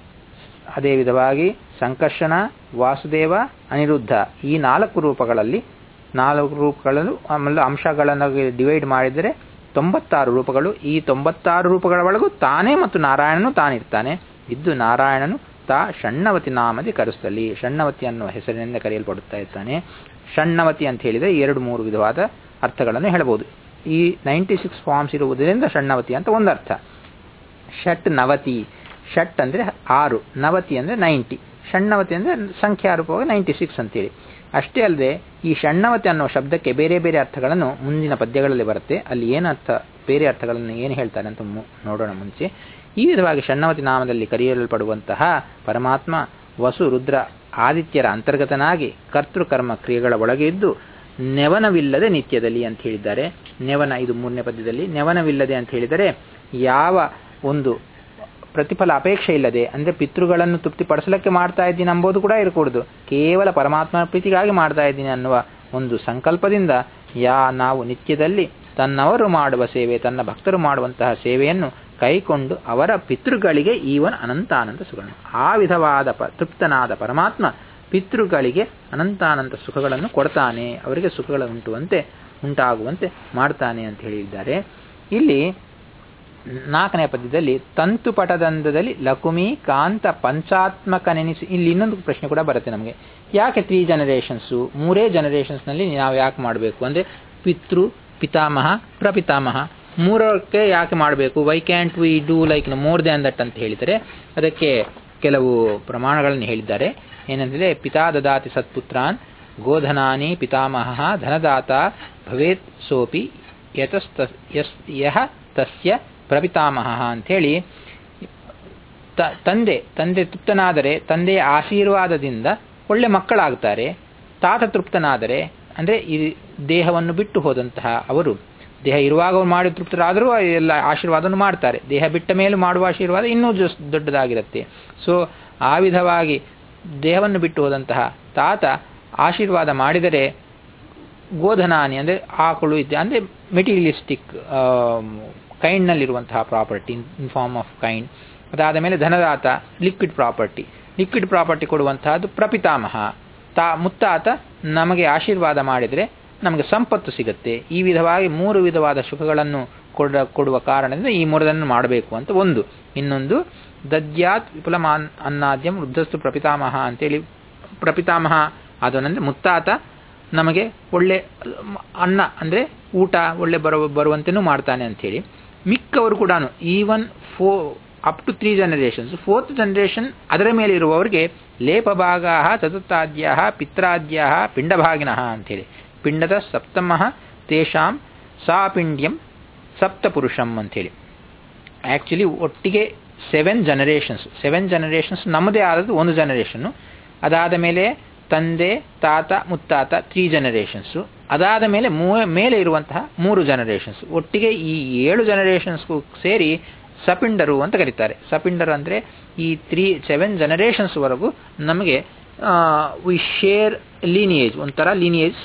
ಅದೇ ವಿಧವಾಗಿ ಸಂಕರ್ಷಣ, ವಾಸುದೇವ, ಅನಿರುದ್ಧ, ಈ 4 ರೂಪಗಳಲ್ಲಿ 4 ರೂಪಗಳನ್ನು ಆಮೇಲೆ ಅಂಶಗಳನ್ನು ಡಿವೈಡ್ ಮಾಡಿದರೆ 96 ರೂಪಗಳು. ಈ 96 ರೂಪಗಳ ಒಳಗೂ ತಾನೇ ಮತ್ತು ನಾರಾಯಣನು ತಾನಿರ್ತಾನೆ. ಇದ್ದು ನಾರಾಯಣನು ಷಣ್ಣವತಿ ನಾಮದಿ ಕರೆಸ್ತಲ್ಲಿ, ಷಣ್ಣವತಿ ಅನ್ನುವ ಹೆಸರಿನಿಂದ ಕರೆಯಲ್ಪಡುತ್ತಾ ಇರ್ತಾನೆ. ಷಣ್ಣವತಿ ಅಂತ ಹೇಳಿದರೆ 2-3 ವಿಧವಾದ ಅರ್ಥಗಳನ್ನು ಹೇಳಬಹುದು. ಈ 96 ಫಾರ್ಮ್ಸ್ ಇರುವುದರಿಂದ ಷಣ್ಣವತಿ ಅಂತ ಒಂದು ಅರ್ಥ. ಷಟ್ ನವತಿ, ಷಟ್ ಅಂದರೆ 6, ನವತಿ ಅಂದರೆ 90, ಷಣ್ಣವತಿ ಅಂದರೆ ಸಂಖ್ಯಾರೂಪವಾಗಿ 96 ಅಂತೇಳಿ. ಅಷ್ಟೇ ಅಲ್ಲದೆ ಈ ಷಣ್ಣವತಿ ಅನ್ನುವ ಶಬ್ದಕ್ಕೆ ಬೇರೆ ಬೇರೆ ಅರ್ಥಗಳನ್ನು ಮುಂದಿನ ಪದ್ಯಗಳಲ್ಲಿ ಬರುತ್ತೆ. ಅಲ್ಲಿ ಏನು ಅರ್ಥ, ಬೇರೆ ಅರ್ಥಗಳನ್ನು ಏನು ಹೇಳ್ತಾರೆ ಅಂತ ನೋಡೋಣ ಮುಂಚೆ. ಈ ವಿಧವಾಗಿ ಷಣ್ಣವತಿ ನಾಮದಲ್ಲಿ ಕರೆಯಲ್ಪಡುವಂತಹ ಪರಮಾತ್ಮ ವಸು ರುದ್ರ ಆದಿತ್ಯರ ಅಂತರ್ಗತನಾಗಿ ಕರ್ತೃಕರ್ಮ ಕ್ರಿಯೆಗಳ ಒಳಗೆ ಇದ್ದು ನೆವನವಿಲ್ಲದೆ ನಿತ್ಯದಲ್ಲಿ ಅಂತ ಹೇಳಿದ್ದಾರೆ. ನೆವನ, ಇದು 3ನೇ ಪದ್ಯದಲ್ಲಿ. ನೆವನವಿಲ್ಲದೆ ಅಂತ ಹೇಳಿದರೆ ಯಾವ ಒಂದು ಪ್ರತಿಫಲ ಅಪೇಕ್ಷೆ ಇಲ್ಲದೆ, ಅಂದರೆ ಪಿತೃಗಳನ್ನು ತೃಪ್ತಿಪಡಿಸಲಿಕ್ಕೆ ಮಾಡ್ತಾ ಇದ್ದೀನಿ ಅಂಬೋದು ಕೂಡ ಇರಕೂಡದು, ಕೇವಲ ಪರಮಾತ್ಮನ ಪ್ರೀತಿಗಾಗಿ ಮಾಡ್ತಾ ಇದ್ದೀನಿ ಅನ್ನುವ ಒಂದು ಸಂಕಲ್ಪದಿಂದ ನಾವು ನಿತ್ಯದಲ್ಲಿ ತನ್ನವರು ಮಾಡುವ ಸೇವೆ, ತನ್ನ ಭಕ್ತರು ಮಾಡುವಂತಹ ಸೇವೆಯನ್ನು ಕೈಕೊಂಡು ಅವರ ಪಿತೃಗಳಿಗೆ ಈವನ್ ಅನಂತಾನಂತ ಸುಖಗಳನ್ನು, ಆ ವಿಧವಾದ ತೃಪ್ತನಾದ ಪರಮಾತ್ಮ ಪಿತೃಗಳಿಗೆ ಅನಂತಾನಂತ ಸುಖಗಳನ್ನು ಕೊಡ್ತಾನೆ, ಅವರಿಗೆ ಸುಖಗಳು ಉಂಟಾಗುವಂತೆ ಮಾಡ್ತಾನೆ ಅಂತ ಹೇಳಿದ್ದಾರೆ. ಇಲ್ಲಿ 4ನೇ ಪದ್ಯದಲ್ಲಿ ತಂತು ಪಟದಂದದಲ್ಲಿ ಲಕುಮಿ ಕಾಂತ ಪಂಚಾತ್ಮಕ ನೆನೆಸಿ, ಇಲ್ಲಿ ಇನ್ನೊಂದು ಪ್ರಶ್ನೆ ಕೂಡ ಬರುತ್ತೆ ನಮಗೆ. ಯಾಕೆ 3 ಜನರೇಷನ್ಸು, 3 ಜನರೇಷನ್ಸ್ನಲ್ಲಿ ನಾವು ಯಾಕೆ ಮಾಡಬೇಕು ಅಂದರೆ ಪಿತೃ, ಪಿತಾಮಹ, ಪ್ರಪಿತಾಮಹ 3ಕ್ಕೆ ಯಾಕೆ ಮಾಡಬೇಕು, Y can't we do like more than that ಅಂತ ಹೇಳಿದರೆ ಅದಕ್ಕೆ ಕೆಲವು ಪ್ರಮಾಣಗಳನ್ನು ಹೇಳಿದ್ದಾರೆ. ಏನಂದರೆ ಪಿತಾ ದದಾತಿ ಸತ್ಪುತ್ರಾನ್ ಗೋಧನಾನಿ ಪಿತಾಮಹ ಧನದಾತ ಭವೇತ್ ಸೋಪಿ ಯಹ ತಸ್ಯ ಪ್ರಪಿತಾಮಹ ಅಂಥೇಳಿ, ತಂದೆ ತೃಪ್ತನಾದರೆ ತಂದೆಯ ಆಶೀರ್ವಾದದಿಂದ ಒಳ್ಳೆ ಮಕ್ಕಳಾಗ್ತಾರೆ. ತಾತ ತೃಪ್ತನಾದರೆ ಅಂದರೆ ಈ ದೇಹವನ್ನು ಬಿಟ್ಟು ಹೋದಂತಹ ಅವರು, ದೇಹ ಇರುವಾಗ ಮಾಡಿ ತೃಪ್ತರಾದರೂ ಎಲ್ಲ ಆಶೀರ್ವಾದವನ್ನು ಮಾಡ್ತಾರೆ, ದೇಹ ಬಿಟ್ಟ ಮೇಲೆ ಮಾಡುವ ಆಶೀರ್ವಾದ ಇನ್ನೂ ದೊಡ್ಡದಾಗಿರುತ್ತೆ. ಸೊ ಆ ವಿಧವಾಗಿ ದೇಹವನ್ನು ಬಿಟ್ಟು ಹೋದಂತಹ ತಾತ ಆಶೀರ್ವಾದ ಮಾಡಿದರೆ ಗೋಧನಾನಿ ಅಂದರೆ ಆಕಳು ಇದೆ, ಅಂದರೆ materialistic ಕೈಂಡ್ನಲ್ಲಿರುವಂತಹ property in form of kind. ಅದಾದ ಮೇಲೆ ಧನದಾತ ಲಿಕ್ವಿಡ್ ಪ್ರಾಪರ್ಟಿ ಕೊಡುವಂತಹದ್ದು ಪ್ರಪಿತಾಮಹ. ಮುತ್ತಾತ ನಮಗೆ ಆಶೀರ್ವಾದ ಮಾಡಿದರೆ ನಮಗೆ ಸಂಪತ್ತು ಸಿಗುತ್ತೆ. ಈ ವಿಧವಾಗಿ 3 ವಿಧವಾದ ಸುಖಗಳನ್ನು ಕೊಡುವ ಕಾರಣದಿಂದ ಈ 3 ಮಾಡಬೇಕು ಅಂತ ಒಂದು. ಇನ್ನೊಂದು ದದ್ಯಾತ್ ವಿಪುಲಮಾನ್ ಅನ್ನಾದ್ಯಂ ವೃದ್ಧಸ್ತು ಪ್ರಪಿತಾಮಹ ಅಂತೇಳಿ, ಪ್ರಪಿತಾಮಹ ಅದೊಂದಂದ್ರೆ ಮುತ್ತಾತ ನಮಗೆ ಒಳ್ಳೆ ಅನ್ನ ಅಂದರೆ ಊಟ ಒಳ್ಳೆ ಬರುವಂತೆಯೂ ಮಾಡ್ತಾನೆ ಅಂಥೇಳಿ. ಮಿಕ್ಕವರು ಕೂಡ even up to 3 generations, 4th generation ಅದರ ಮೇಲೆ ಇರುವವರಿಗೆ ಲೇಪಭಾಗ ಚತುರ್ಥಾದ್ಯ ಪಿತ್ರಾದ್ಯ ಪಿಂಡಭಾಗಿನಃ ಅಂಥೇಳಿ. ಪಿಂಡದ ಸಪ್ತಮಃ ತೇಷಾಂ ಸಾಪಿಂಡ್ಯಂ ಸಪ್ತಪುರುಷಂ ಅಂಥೇಳಿ. ಆ್ಯಕ್ಚುಲಿ ಒಟ್ಟಿಗೆ 7 ಜನರೇಷನ್ಸ್ ನಮ್ಮದೇ ಆದದ್ದು 1 ಜನರೇಷನ್ನು. ಅದಾದ ಮೇಲೆ ತಂದೆ ತಾತ ಮುತ್ತಾತ 3 ಜನರೇಷನ್ಸು. ಅದಾದ ಮೇಲೆ ಮೇಲೆ ಇರುವಂತಹ 3 ಜನರೇಷನ್ಸ್. ಒಟ್ಟಿಗೆ ಈ 7 ಜನರೇಷನ್ಸ್ಗೂ ಸೇರಿ ಸಪಿಂಡರು ಅಂತ ಕರೀತಾರೆ. ಸಪಿಂಡರು ಅಂದರೆ ಈ 7 ಜನರೇಷನ್ಸ್ವರೆಗೂ ನಮಗೆ ವಿ ಶೇರ್ ಲೀನಿಯೇಜ್, ಒಂಥರ ಲೀನಿಯೇಜ್,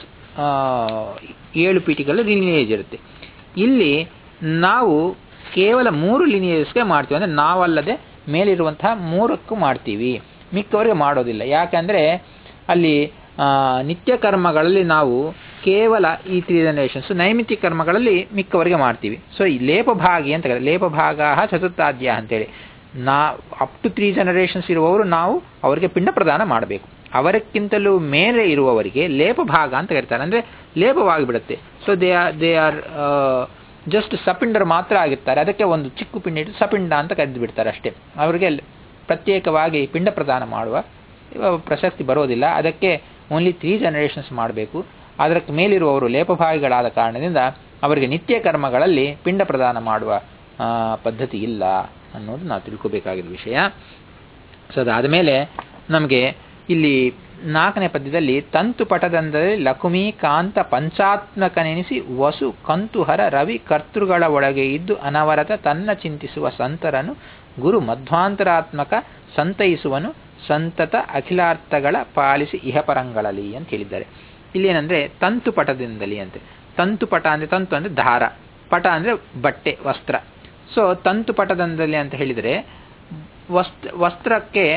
7 ಪೀಠಿಗಳ ಲೀನಿಯೇಜ್ ಇರುತ್ತೆ. ಇಲ್ಲಿ ನಾವು ಕೇವಲ 3 ಲೀನಿಯೇಜ್ಗೆ ಮಾಡ್ತೀವಿ, ಅಂದರೆ ನಾವಲ್ಲದೆ ಮೇಲಿರುವಂತಹ 3ಕ್ಕೂ ಮಾಡ್ತೀವಿ, ಮಿಕ್ಕವರಿಗೆ ಮಾಡೋದಿಲ್ಲ. ಯಾಕಂದರೆ ಅಲ್ಲಿ ನಿತ್ಯ ಕರ್ಮಗಳಲ್ಲಿ ನಾವು ಕೇವಲ ಈ 3 ಜನರೇಷನ್ಸ್, ನೈಮಿತ್ತಿಕ ಕರ್ಮಗಳಲ್ಲಿ ಮಿಕ್ಕವರಿಗೆ ಮಾಡ್ತೀವಿ. ಸೊ ಈ ಲೇಪಭಾಗಿ ಅಂತ ಕರೀತಾರೆ. ಲೇಪಭಾಗ ಚತುರ್ಥಾದ್ಯ ಅಂತೇಳಿ ಅಪ್ ಟು 3 ಜನರೇಷನ್ಸ್ ಇರುವವರು ನಾವು ಅವರಿಗೆ ಪಿಂಡ ಪ್ರದಾನ ಮಾಡಬೇಕು. ಅವರಕ್ಕಿಂತಲೂ ಮೇಲೆ ಇರುವವರಿಗೆ ಲೇಪಭಾಗ ಅಂತ ಕರೀತಾರೆ, ಅಂದರೆ ಲೇಪವಾಗಿ ಬಿಡುತ್ತೆ. ಸೊ ದೇ ಆರ್ ಜಸ್ಟ್ ಸಪಿಂಡರು ಮಾತ್ರ ಆಗಿರ್ತಾರೆ. ಅದಕ್ಕೆ ಒಂದು ಚಿಕ್ಕ ಪಿಂಡ ಇಟ್ಟು ಸಪಿಂಡ ಅಂತ ಕರೆದು ಬಿಡ್ತಾರೆ ಅಷ್ಟೇ. ಅವರಿಗೆ ಪ್ರತ್ಯೇಕವಾಗಿ ಪಿಂಡ ಪ್ರದಾನ ಮಾಡುವ ಪ್ರಸಕ್ತಿ ಬರೋದಿಲ್ಲ. ಅದಕ್ಕೆ ಓನ್ಲಿ 3 ಜನರೇಷನ್ಸ್ ಮಾಡಬೇಕು. ಅದಕ್ಕೆ ಮೇಲಿರುವವರು ಲೇಪಭಾಗಿಗಳಾದ ಕಾರಣದಿಂದ ಅವರಿಗೆ ನಿತ್ಯ ಕರ್ಮಗಳಲ್ಲಿ ಪಿಂಡ ಪ್ರದಾನ ಮಾಡುವ ಪದ್ಧತಿ ಇಲ್ಲ ಅನ್ನೋದು ನಾವು ತಿಳ್ಕೋಬೇಕಾಗಿದ್ದ ವಿಷಯ. ಸೊ ಅದಾದ ಮೇಲೆ ನಮಗೆ ಇಲ್ಲಿ 4ನೇ ಪದ್ಯದಲ್ಲಿ ತಂತು ಪಟದಂದಲ್ಲಿ ಲಕುಮಿ ಕಾಂತ ಪಂಚಾತ್ಮಕನೆನಿಸಿ ವಸು ಕಂತುಹರ ರವಿ ಕರ್ತೃಗಳ ಒಳಗೆ ಇದ್ದು ಅನವರತ ತನ್ನ ಚಿಂತಿಸುವ ಸಂತರನು ಗುರು ಮಧ್ವಾಂತರಾತ್ಮಕ ಸಂತೈಸುವನು ಸಂತತ ಅಖಿಲಾರ್ಥಗಳ ಪಾಲಿಸಿ ಇಹಪರಂಗಳಲ್ಲಿ ಅಂತ ಹೇಳಿದ್ದಾರೆ. ಇಲ್ಲೇನಂದ್ರೆ ತಂತು ಪಟದಿಂದಲಿ ಅಂತೆ. ತಂತು ಪಟ ಅಂದರೆ ತಂತು ಅಂದರೆ ದಾರ, ಪಟ ಅಂದರೆ ಬಟ್ಟೆ ವಸ್ತ್ರ. ಸೊ ತಂತು ಪಟದಂದಲ್ಲಿ ಅಂತ ಹೇಳಿದರೆ ವಸ್ತ್ರಕ್ಕೆ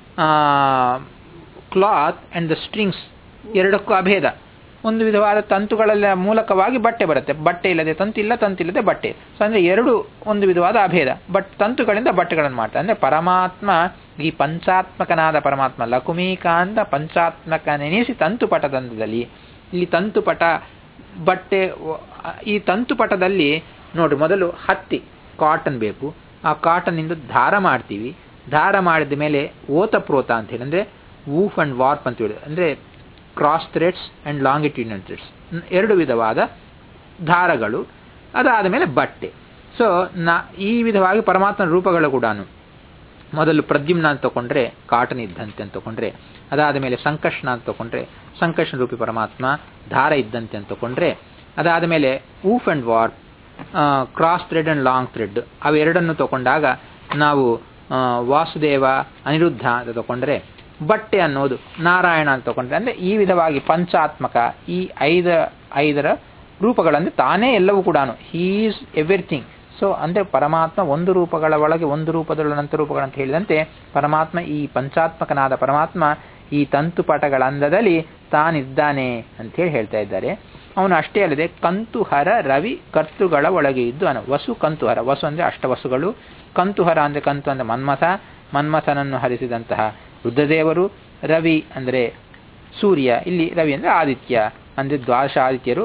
ಕ್ಲಾತ್ ಆ್ಯಂಡ್ ದ ಸ್ಟ್ರಿಂಗ್ಸ್ ಎರಡಕ್ಕೂ ಅಭೇದ. ಒಂದು ವಿಧವಾದ ತಂತುಗಳ ಮೂಲಕವಾಗಿ ಬಟ್ಟೆ ಬರುತ್ತೆ, ಬಟ್ಟೆ ಇಲ್ಲದೆ ತಂತು ಇಲ್ಲ, ತಂತು ಇಲ್ಲದೆ ಬಟ್ಟೆ. ಸೊ ಅಂದರೆ ಎರಡು ಒಂದು ವಿಧವಾದ ಅಭೇದ. ಬಟ್ ತಂತುಗಳಿಂದ ಬಟ್ಟೆಗಳನ್ನು ಮಾಡ್ತಾರೆ. ಅಂದರೆ ಪರಮಾತ್ಮ, ಈ ಪಂಚಾತ್ಮಕನಾದ ಪರಮಾತ್ಮ ಲಕುಮೀಕಾಂತ ಪಂಚಾತ್ಮಕನೆನಿಸಿ ತಂತುಪಟದಂದಲ್ಲಿ, ಇಲ್ಲಿ ತಂತುಪಟ ಬಟ್ಟೆ, ಈ ತಂತುಪಟದಲ್ಲಿ ನೋಡ್ರಿ, ಮೊದಲು ಹತ್ತಿ ಕಾಟನ್ ಬೇಕು. ಆ ಕಾಟನ್ನಿಂದ ದಾರ ಮಾಡ್ತೀವಿ. ದಾರ ಮಾಡಿದ ಮೇಲೆ ಓತಪ್ರೋತ ಅಂತ ಹೇಳಿ, ಅಂದರೆ ವೂಫ್ ಆ್ಯಂಡ್ ವಾರ್ಪ್ ಅಂತ ಹೇಳಿ, ಅಂದರೆ cross Threads and longitudinal Threads, ಎರಡು ವಿಧವಾದ ದಾರಗಳು. ಅದಾದ ಮೇಲೆ ಬಟ್ಟೆ. ಸೊ ಈ ವಿಧವಾಗಿ ಪರಮಾತ್ಮನ ರೂಪಗಳು ಕೂಡ ಮೊದಲು ಪ್ರದ್ಯುಮ್ನ ಅಂತ ತಗೊಂಡ್ರೆ ಕಾಟನ್ ಇದ್ದಂತೆ ಅಂತ ತಗೊಂಡ್ರೆ, ಅದಾದ ಮೇಲೆ ಸಂಕರ್ಷಣ ಅಂತ ತಗೊಂಡ್ರೆ ಸಂಕರ್ಷಣ ರೂಪಿ ಪರಮಾತ್ಮ ದಾರ ಇದ್ದಂತೆ ಅಂತ ತಗೊಂಡ್ರೆ, ಅದಾದ ಮೇಲೆ ವೂಫ್ and warp, cross thread and long thread, ಅವೆರಡನ್ನು ತಗೊಂಡಾಗ ನಾವು ವಾಸುದೇವ ಅನಿರುದ್ಧ ಅಂತ ತಗೊಂಡ್ರೆ, ಬಟ್ಟೆ ಅನ್ನೋದು ನಾರಾಯಣ ಅಂತ ತಗೊಂಡ್ರೆ, ಅಂದರೆ ಈ ವಿಧವಾಗಿ ಪಂಚಾತ್ಮಕ ಈ ಐದರ ರೂಪಗಳಂದರೆ ತಾನೇ ಎಲ್ಲವೂ ಕೂಡ, ಹೀ ಈಸ್ ಎವ್ರಿಥಿಂಗ್. ಸೊ ಅಂದರೆ ಪರಮಾತ್ಮ ಒಂದು ರೂಪಗಳ ಒಳಗೆ ಒಂದು ರೂಪದೊಳ ನಂತರ ರೂಪಗಳಂತ ಹೇಳಿದಂತೆ ಪರಮಾತ್ಮ, ಈ ಪಂಚಾತ್ಮಕನಾದ ಪರಮಾತ್ಮ ಈ ತಂತುಪಟಗಳ ಅಂದದಲ್ಲಿ ತಾನಿದ್ದಾನೆ ಅಂತೇಳಿ ಹೇಳ್ತಾ ಇದ್ದಾರೆ. ಅವನು ಅಷ್ಟೇ ಅಲ್ಲದೆ ಕಂತುಹರ ರವಿ ಕರ್ತೃಗಳ ಒಳಗೆ ಇದ್ದು ವಸು ಕಂತುಹರ, ವಸು ಅಂದರೆ ಅಷ್ಟವಸುಗಳು, ಕಂತುಹರ ಅಂದರೆ ಕಂತು ಅಂದರೆ ಮನ್ಮಥ, ಮನ್ಮಥನನ್ನು ಹರಿಸಿದಂತಹ ರುದ್ರದೇವರು, ರವಿ ಅಂದರೆ ಸೂರ್ಯ, ಇಲ್ಲಿ ರವಿ ಅಂದರೆ ಆದಿತ್ಯ ಅಂದರೆ ದ್ವಾದಶ ಆದಿತ್ಯರು,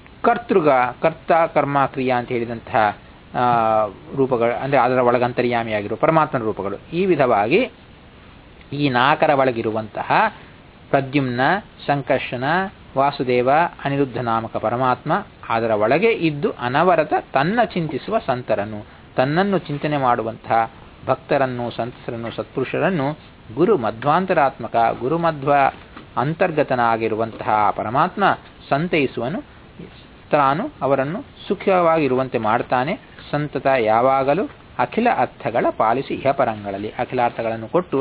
ಕರ್ತ ಕರ್ಮ ಕ್ರಿಯಾ ಅಂತ ಹೇಳಿದಂತಹ ರೂಪಗಳು ಅಂದರೆ ಅದರ ಒಳಗಂತರ್ಯಾಮಿಯಾಗಿರುವ ಪರಮಾತ್ಮನ ರೂಪಗಳು. ಈ ವಿಧವಾಗಿ ಈ 4ರ ಒಳಗಿರುವಂತಹ ಪ್ರದ್ಯುಮ್ನ, ಸಂಕರ್ಷಣ, ವಾಸುದೇವ, ಅನಿರುದ್ಧ ನಾಮಕ ಪರಮಾತ್ಮ ಅದರ ಒಳಗೆ ಇದ್ದು ಅನವರತ ತನ್ನ ಚಿಂತಿಸುವ ಸಂತರನ್ನು, ತನ್ನನ್ನು ಚಿಂತನೆ ಮಾಡುವಂತಹ ಭಕ್ತರನ್ನು, ಸಂತಸರನ್ನು, ಸತ್ಪುರುಷರನ್ನು ಗುರು ಮಧ್ವಾಂತರಾತ್ಮಕ, ಗುರುಮಧ್ವ ಅಂತರ್ಗತನಾಗಿರುವಂತಹ ಪರಮಾತ್ಮ ಸಂತೈಸುವನು, ತಾನು ಅವರನ್ನು ಸುಖವಾಗಿರುವಂತೆ ಮಾಡ್ತಾನೆ. ಸಂತತ ಯಾವಾಗಲೂ ಅಖಿಲ ಅರ್ಥಗಳ ಪಾಲಿಸಿ ಇಹಪರಂಗಳಲ್ಲಿ, ಅಖಿಲಾರ್ಥಗಳನ್ನು ಕೊಟ್ಟು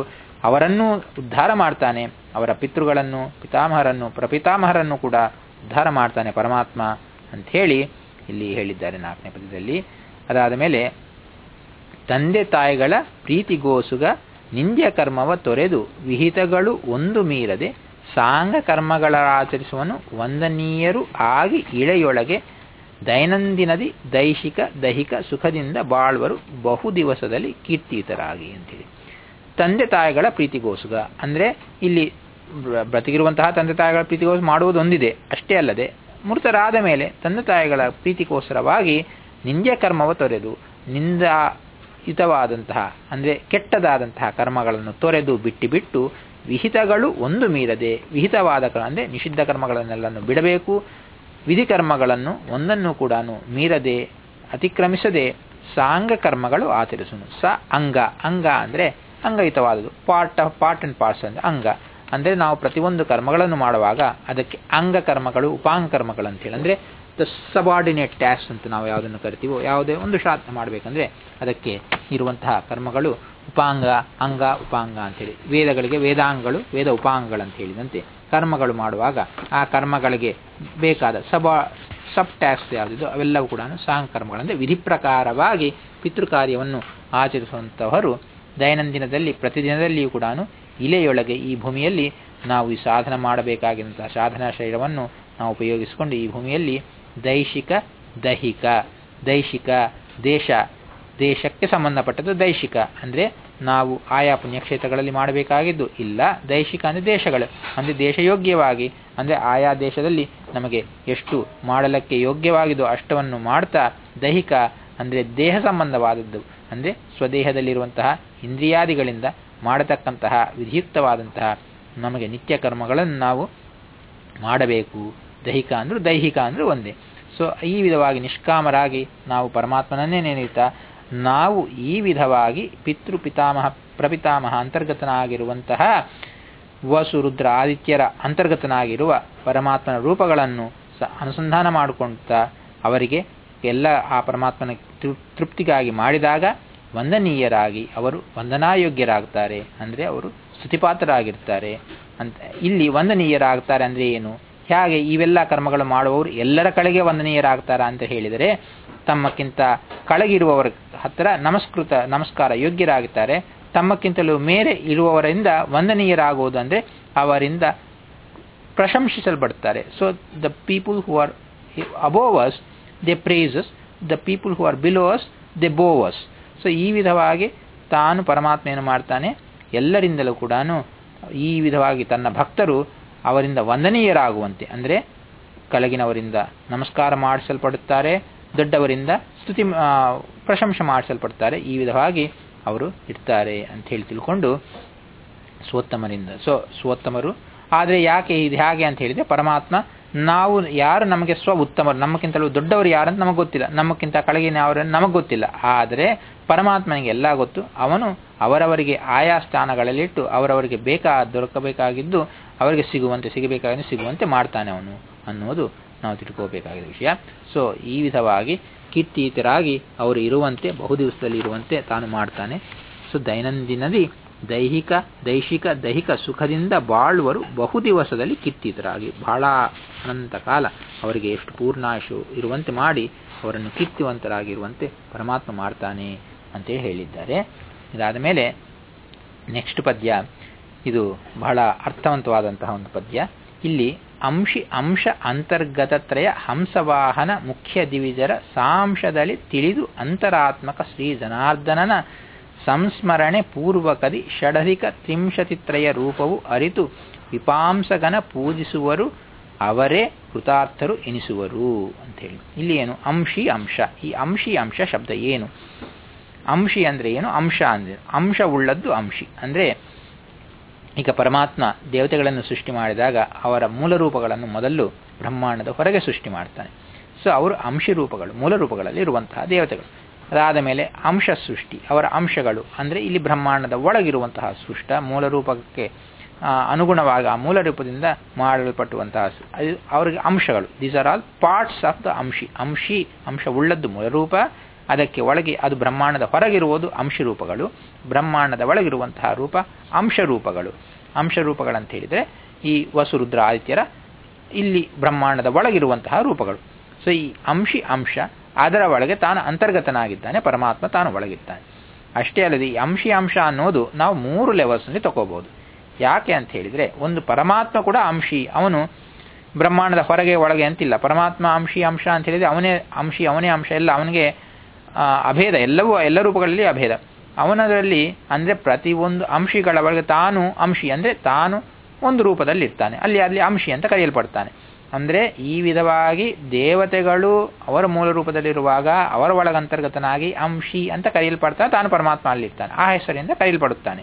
ಅವರನ್ನು ಉದ್ಧಾರ ಮಾಡ್ತಾನೆ. ಅವರ ಪಿತೃಗಳನ್ನು, ಪಿತಾಮಹರನ್ನು, ಪ್ರಪಿತಾಮಹರನ್ನು ಕೂಡ ಉದ್ಧಾರ ಮಾಡ್ತಾನೆ ಪರಮಾತ್ಮ ಅಂಥೇಳಿ ಇಲ್ಲಿ ಹೇಳಿದ್ದಾರೆ 4ನೇ ಪದ್ಯದಲ್ಲಿ. ಅದಾದ ಮೇಲೆ ತಂದೆ ತಾಯಿಗಳ ಪ್ರೀತಿಗೋಸುಗ ನಿಂದ್ಯ ಕರ್ಮವ ತೊರೆದು ವಿಹಿತಗಳು ಒಂದು ಮೀರದೆ ಸಾಂಗ ಕರ್ಮಗಳಾಚರಿಸುವನು ವಂದನೀಯರು ಆಗಿ ಇಳೆಯೊಳಗೆ ದೈನಂದಿನದಿ ದೈಹಿಕ ದೈಹಿಕ ಸುಖದಿಂದ ಬಾಳ್ವರು ಬಹು ದಿವಸದಲ್ಲಿ ಕೀರ್ತಿತರಾಗಿ ಅಂತೇಳಿ. ತಂದೆ ತಾಯಿಗಳ ಪ್ರೀತಿಗೋಸುಗ ಅಂದರೆ ಇಲ್ಲಿ ಬ್ರತಿಗಿರುವಂತಹ ತಂದೆ ತಾಯಿಗಳ ಪ್ರೀತಿಗೋಸ್ಕರ ಮಾಡುವುದು ಒಂದಿದೆ, ಅಷ್ಟೇ ಅಲ್ಲದೆ ಮೃತರಾದ ಮೇಲೆ ತಂದೆ ತಾಯಿಗಳ ಪ್ರೀತಿಗೋಸ್ಕರವಾಗಿ ನಿಂದ್ಯ ಕರ್ಮವ ತೊರೆದು ನಿಂದಾಯುತವಾದಂತಹ ಅಂದರೆ ಕೆಟ್ಟದಾದಂತಹ ಕರ್ಮಗಳನ್ನು ತೊರೆದು ಬಿಟ್ಟು ವಿಹಿತಗಳು ಒಂದು ಮೀರದೆ, ವಿಹಿತವಾದ ಅಂದರೆ ನಿಷಿದ್ಧ ಕರ್ಮಗಳನ್ನೆಲ್ಲನ್ನು ಬಿಡಬೇಕು, ವಿಧಿ ಕರ್ಮಗಳನ್ನು ಒಂದನ್ನು ಕೂಡ ಮೀರದೆ ಅತಿಕ್ರಮಿಸದೆ ಸಾಂಗ ಕರ್ಮಗಳು ಆಚರಿಸುನು. ಅಂಗ ಅಂಗ ಅಂದರೆ ಅಂಗಯುತವಾದದ್ದು, ಪಾರ್ಟ್ ಆ್ಯಂಡ್ ಪಾರ್ಟ್ಸ್ ಅಂದರೆ ಅಂಗ ಅಂದರೆ ನಾವು ಪ್ರತಿಯೊಂದು ಕರ್ಮಗಳನ್ನು ಮಾಡುವಾಗ ಅದಕ್ಕೆ ಅಂಗ ಕರ್ಮಗಳು ಉಪಾಂಗ ಕರ್ಮಗಳು ಅಂತೇಳಿ, ಅಂದರೆ ದ ಸಬಾರ್ಡಿನೇಟ್ ಟ್ಯಾಕ್ಸ್ ಅಂತ ನಾವು ಯಾವುದನ್ನು ಕರಿತೀವೋ, ಯಾವುದೇ ಒಂದು ಶ್ರಾದ್ದ ಮಾಡಬೇಕಂದ್ರೆ ಅದಕ್ಕೆ ಇರುವಂತಹ ಕರ್ಮಗಳು ಉಪಾಂಗ, ಅಂಗ, ಉಪಾಂಗ ಅಂಥೇಳಿ. ವೇದಗಳಿಗೆ ವೇದಾಂಗಗಳು, ವೇದ ಉಪಾಂಗಗಳು ಅಂತ ಹೇಳಿದಂತೆ ಕರ್ಮಗಳು ಮಾಡುವಾಗ ಆ ಕರ್ಮಗಳಿಗೆ ಬೇಕಾದ ಸಬ್ ಟ್ಯಾಕ್ಸ್ ಯಾವುದಿದೋ ಅವೆಲ್ಲವೂ ಕೂಡ ಸಾಂಗ ಕರ್ಮಗಳಂದರೆ ವಿಧಿ ಪ್ರಕಾರವಾಗಿ ಪಿತೃಕಾರ್ಯವನ್ನು ಆಚರಿಸುವಂಥವರು ದೈನಂದಿನದಲ್ಲಿ ಪ್ರತಿದಿನದಲ್ಲಿಯೂ ಕೂಡ ಇಲೆಯೊಳಗೆ ಈ ಭೂಮಿಯಲ್ಲಿ ನಾವು ಈ ಸಾಧನ ಮಾಡಬೇಕಾಗಿರುವಂತಹ ಸಾಧನಾ ಶರೀರವನ್ನು ನಾವು ಉಪಯೋಗಿಸಿಕೊಂಡು ಈ ಭೂಮಿಯಲ್ಲಿ ದೈಹಿಕ ದೈಹಿಕ ದೈಹಿಕ ದೇಶಕ್ಕೆ ಸಂಬಂಧಪಟ್ಟದ್ದು ದೈಹಿಕ ಅಂದರೆ ನಾವು ಆಯಾ ಪುಣ್ಯಕ್ಷೇತ್ರಗಳಲ್ಲಿ ಮಾಡಬೇಕಾಗಿದ್ದು ಇಲ್ಲ. ದೈಹಿಕ ಅಂದರೆ ದೇಶಗಳು ಅಂದರೆ ದೇಶಯೋಗ್ಯವಾಗಿ ಅಂದರೆ ಆಯಾ ದೇಶದಲ್ಲಿ ನಮಗೆ ಎಷ್ಟು ಮಾಡಲಿಕ್ಕೆ ಯೋಗ್ಯವಾಗಿದ್ದು ಅಷ್ಟವನ್ನು ಮಾಡ್ತಾ, ದೈಹಿಕ ಅಂದರೆ ದೇಹ ಸಂಬಂಧವಾದದ್ದು ಅಂದರೆ ಸ್ವದೇಹದಲ್ಲಿರುವಂತಹ ಇಂದ್ರಿಯಾದಿಗಳಿಂದ ಮಾಡತಕ್ಕಂತಹ ವಿಧಿಯುಕ್ತವಾದಂತಹ ನಮಗೆ ನಿತ್ಯ ಕರ್ಮಗಳನ್ನು ನಾವು ಮಾಡಬೇಕು. ದೈಹಿಕ ಅಂದ್ರೆ ಒಂದೇ. ಸೊ ಈ ವಿಧವಾಗಿ ನಿಷ್ಕಾಮರಾಗಿ ನಾವು ಪರಮಾತ್ಮನನ್ನೇ ನೆನೆಯುತ್ತಾ ನಾವು ಈ ವಿಧವಾಗಿ ಪಿತೃ ಪಿತಾಮಹ ಪ್ರಪಿತಾಮಹ ಅಂತರ್ಗತನಾಗಿರುವಂತಹ ವಸು ರುದ್ರ ಆದಿತ್ಯರ ಅಂತರ್ಗತನಾಗಿರುವ ಪರಮಾತ್ಮನ ರೂಪಗಳನ್ನು ಅನುಸಂಧಾನ ಮಾಡಿಕೊಳ್ತಾ ಅವರಿಗೆ ಎಲ್ಲ ಆ ಪರಮಾತ್ಮನ ತೃಪ್ತಿಗಾಗಿ ಮಾಡಿದಾಗ ವಂದನೀಯರಾಗಿ ಅವರು ವಂದನಾಯೋಗ್ಯರಾಗ್ತಾರೆ, ಅಂದರೆ ಅವರು ಸ್ತುತಿಪಾತ್ರರಾಗಿರ್ತಾರೆ ಅಂತ. ಇಲ್ಲಿ ವಂದನೀಯರಾಗ್ತಾರೆ ಅಂದರೆ ಏನು, ಹೇಗೆ ಇವೆಲ್ಲ ಕರ್ಮಗಳು ಮಾಡುವವರು ಎಲ್ಲರ ಕಡೆಗೆ ವಂದನೀಯರಾಗ್ತಾರ ಅಂತ ಹೇಳಿದರೆ, ತಮ್ಮಕ್ಕಿಂತ ಕೆಳಗಿರುವವರ ಹತ್ತಿರ ನಮಸ್ಕಾರ ಯೋಗ್ಯರಾಗುತ್ತಾರೆ, ತಮ್ಮಕ್ಕಿಂತಲೂ ಮೇಲೆ ಇರುವವರಿಂದ ವಂದನೀಯರಾಗುವುದು ಅಂದರೆ ಅವರಿಂದ ಪ್ರಶಂಸಿಸಲ್ಪಡ್ತಾರೆ. So the people who are above us they praises, the people who are below us they ಬೋವ್ us. So ಈ ವಿಧವಾಗಿ ತಾನು ಪರಮಾತ್ಮ ಏನು ಮಾಡ್ತಾನೆ, ಎಲ್ಲರಿಂದಲೂ ಕೂಡ ಈ ವಿಧವಾಗಿ ತನ್ನ ಭಕ್ತರು ಅವರಿಂದ ವಂದನೀಯರಾಗುವಂತೆ ಅಂದರೆ ಕೆಳಗಿನವರಿಂದ ನಮಸ್ಕಾರ ಮಾಡಿಸಲ್ಪಡುತ್ತಾರೆ, ದೊಡ್ಡವರಿಂದ ಪ್ರಶಂಸೆ ಮಾಡಿಸಲ್ಪಡ್ತಾರೆ, ಈ ವಿಧವಾಗಿ ಅವರು ಇರ್ತಾರೆ ಅಂತ ಹೇಳಿ ತಿಳ್ಕೊಂಡು ಸ್ವೋತ್ತಮರಿಂದ. ಸೊ ಸ್ವೋತ್ತಮರು ಆದರೆ ಯಾಕೆ ಇದು ಹೇಗೆ ಅಂತ ಹೇಳಿದರೆ, ಪರಮಾತ್ಮ ನಾವು ಯಾರು ನಮಗೆ ಉತ್ತಮರು, ನಮಗಿಂತಲೂ ದೊಡ್ಡವರು ಯಾರಂತ ನಮಗೆ ಗೊತ್ತಿಲ್ಲ, ನಮಗಿಂತ ಕೆಳಗಿನ ಅವರನ್ನು ನಮಗೆ ಗೊತ್ತಿಲ್ಲ. ಆದರೆ ಪರಮಾತ್ಮನಿಗೆ ಎಲ್ಲ ಗೊತ್ತು. ಅವನು ಅವರವರಿಗೆ ಆಯಾ ಸ್ಥಾನಗಳಲ್ಲಿಟ್ಟು ಅವರವರಿಗೆ ದೊರಕಬೇಕಾಗಿದ್ದು ಅವರಿಗೆ ಸಿಗುವಂತೆ ಮಾಡ್ತಾನೆ ಅವನು ಅನ್ನೋದು ನಾವು ತಿಳ್ಕೋಬೇಕಾಗಿದ್ದ ವಿಷಯ. ಸೊ ಈ ವಿಧವಾಗಿ ಕೀರ್ತಿತರಾಗಿ ಅವರು ಇರುವಂತೆ, ಬಹುದಿವಸದಲ್ಲಿ ಇರುವಂತೆ ತಾನು ಮಾಡ್ತಾನೆ. ಸೊ ದೈನಂದಿನದಿ ದೈಹಿಕ ಸುಖದಿಂದ ಬಾಳುವರು ಬಹುದಿವಸದಲ್ಲಿ ಕೀರ್ತಿತರಾಗಿ, ಬಹಳ ಅನಂತ ಕಾಲ ಅವರಿಗೆ ಎಷ್ಟು ಪೂರ್ಣಾಯುಷು ಇರುವಂತೆ ಮಾಡಿ ಅವರನ್ನು ಕೀರ್ತಿವಂತರಾಗಿರುವಂತೆ ಪರಮಾತ್ಮ ಮಾಡ್ತಾನೆ ಅಂತೇಳಿ ಹೇಳಿದ್ದಾರೆ. ಇದಾದ ಮೇಲೆ ನೆಕ್ಸ್ಟ್ ಪದ್ಯ, ಇದು ಬಹಳ ಅರ್ಥವಂತವಾದಂತಹ ಒಂದು ಪದ್ಯ. ಇಲ್ಲಿ ಅಂಶ ಅಂತರ್ಗತತ್ರಯ ಹಂಸವಾಹನ ಮುಖ್ಯ ದಿವಿಜರ ಸಾಂಶದಲ್ಲಿ ತಿಳಿದು ಅಂತರಾತ್ಮಕ ಶ್ರೀ ಜನಾರ್ದನನ ಸಂಸ್ಮರಣೆ ಪೂರ್ವಕದಿ ಷಡಧಿಕ ತ್ರಿಂಶತಿತ್ರಯ ರೂಪವು ಅರಿತು ವಿಪಾಂಸಗನ ಪೂಜಿಸುವರು, ಅವರೇ ಕೃತಾರ್ಥರು ಎನಿಸುವರು ಅಂಥೇಳಿ. ಇಲ್ಲಿ ಏನು ಅಂಶ, ಈ ಅಂಶ ಶಬ್ದ ಏನು, ಅಂಶಿ ಅಂದರೆ ಏನು, ಅಂಶ ಅಂದರೆ ಅಂಶ ಉಳ್ಳದ್ದು ಅಂಶಿ ಅಂದರೆ, ಈಗ ಪರಮಾತ್ಮ ದೇವತೆಗಳನ್ನು ಸೃಷ್ಟಿ ಮಾಡಿದಾಗ ಅವರ ಮೂಲ ರೂಪಗಳನ್ನು ಮೊದಲು ಬ್ರಹ್ಮಾಂಡದ ಹೊರಗೆ ಸೃಷ್ಟಿ ಮಾಡ್ತಾನೆ. ಸೊ ಅವರು ಅಂಶಿ ರೂಪಗಳು, ಮೂಲ ರೂಪಗಳಲ್ಲಿ ಇರುವಂತಹ ದೇವತೆಗಳು. ಅದಾದ ಮೇಲೆ ಅಂಶ ಸೃಷ್ಟಿ, ಅವರ ಅಂಶಗಳು ಅಂದರೆ ಇಲ್ಲಿ ಬ್ರಹ್ಮಾಂಡದ ಒಳಗಿರುವಂತಹ ಸೃಷ್ಟ ಮೂಲ ರೂಪಕ್ಕೆ ಅನುಗುಣವಾಗಿ ಆ ಮೂಲ ರೂಪದಿಂದ ಮಾಡಲ್ಪಟ್ಟುವಂತಹ ಅವರಿಗೆ ಅಂಶಗಳು. These are all parts of the ಅಂಶ ಉಳ್ಳದ್ದು ಮೂಲ ರೂಪ, ಅದಕ್ಕೆ ಒಳಗೆ ಅದು ಬ್ರಹ್ಮಾಂಡದ ಹೊರಗಿರುವುದು ಅಂಶರೂಪಗಳು, ಬ್ರಹ್ಮಾಂಡದ ಒಳಗಿರುವಂತಹ ರೂಪ ಅಂಶರೂಪಗಳು. ಅಂಶರೂಪಗಳಂತ ಹೇಳಿದರೆ ಈ ವಸುರುದ್ರ ಆದಿತ್ಯರ ಇಲ್ಲಿ ಬ್ರಹ್ಮಾಂಡದ ಒಳಗಿರುವಂತಹ ರೂಪಗಳು. ಸೊ ಈ ಅಂಶ ಅದರ ಒಳಗೆ ತಾನು ಅಂತರ್ಗತನಾಗಿದ್ದಾನೆ, ಪರಮಾತ್ಮ ತಾನು ಒಳಗಿದ್ದಾನೆ. ಅಷ್ಟೇ ಅಲ್ಲದೆ ಈ ಅಂಶ ಅನ್ನೋದು ನಾವು 3 ಲೆವೆಲ್ಸ್ನಲ್ಲಿ ತಗೋಬಹುದು. ಯಾಕೆ ಅಂತ ಹೇಳಿದರೆ, ಒಂದು ಪರಮಾತ್ಮ ಕೂಡ ಅಂಶಿ, ಅವನು ಬ್ರಹ್ಮಾಂಡದ ಹೊರಗೆ ಒಳಗೆ ಅಂತಿಲ್ಲ. ಪರಮಾತ್ಮ ಅಂಶ ಅಂತ ಹೇಳಿದರೆ ಅವನೇ ಅವನೇ ಅಂಶ, ಎಲ್ಲ ಅವನಿಗೆ ಅಭೇದ, ಎಲ್ಲ ರೂಪಗಳಲ್ಲಿ ಅಭೇದ ಅವನದರಲ್ಲಿ. ಅಂದರೆ ಪ್ರತಿಯೊಂದು ಅಂಶಿಗಳ ಒಳಗೆ ತಾನು ಅಂಶಿ, ಅಂದರೆ ತಾನು ಒಂದು ರೂಪದಲ್ಲಿ ಇರ್ತಾನೆ, ಅಲ್ಲಿ ಅಂಶಿ ಅಂತ ಕರೆಯಲ್ಪಡ್ತಾನೆ. ಅಂದರೆ ಈ ವಿಧವಾಗಿ ದೇವತೆಗಳು ಅವರ ಮೂಲ ರೂಪದಲ್ಲಿರುವಾಗ ಅವರ ಒಳಗಂತರ್ಗತನಾಗಿ ಅಂಶಿ ಅಂತ ಕರೆಯಲ್ಪಡ್ತಾನೆ, ತಾನು ಪರಮಾತ್ಮ ಅಲ್ಲಿರ್ತಾನೆ, ಆ ಹೆಸರಿಂದ ಕರೆಯಲ್ಪಡುತ್ತಾನೆ.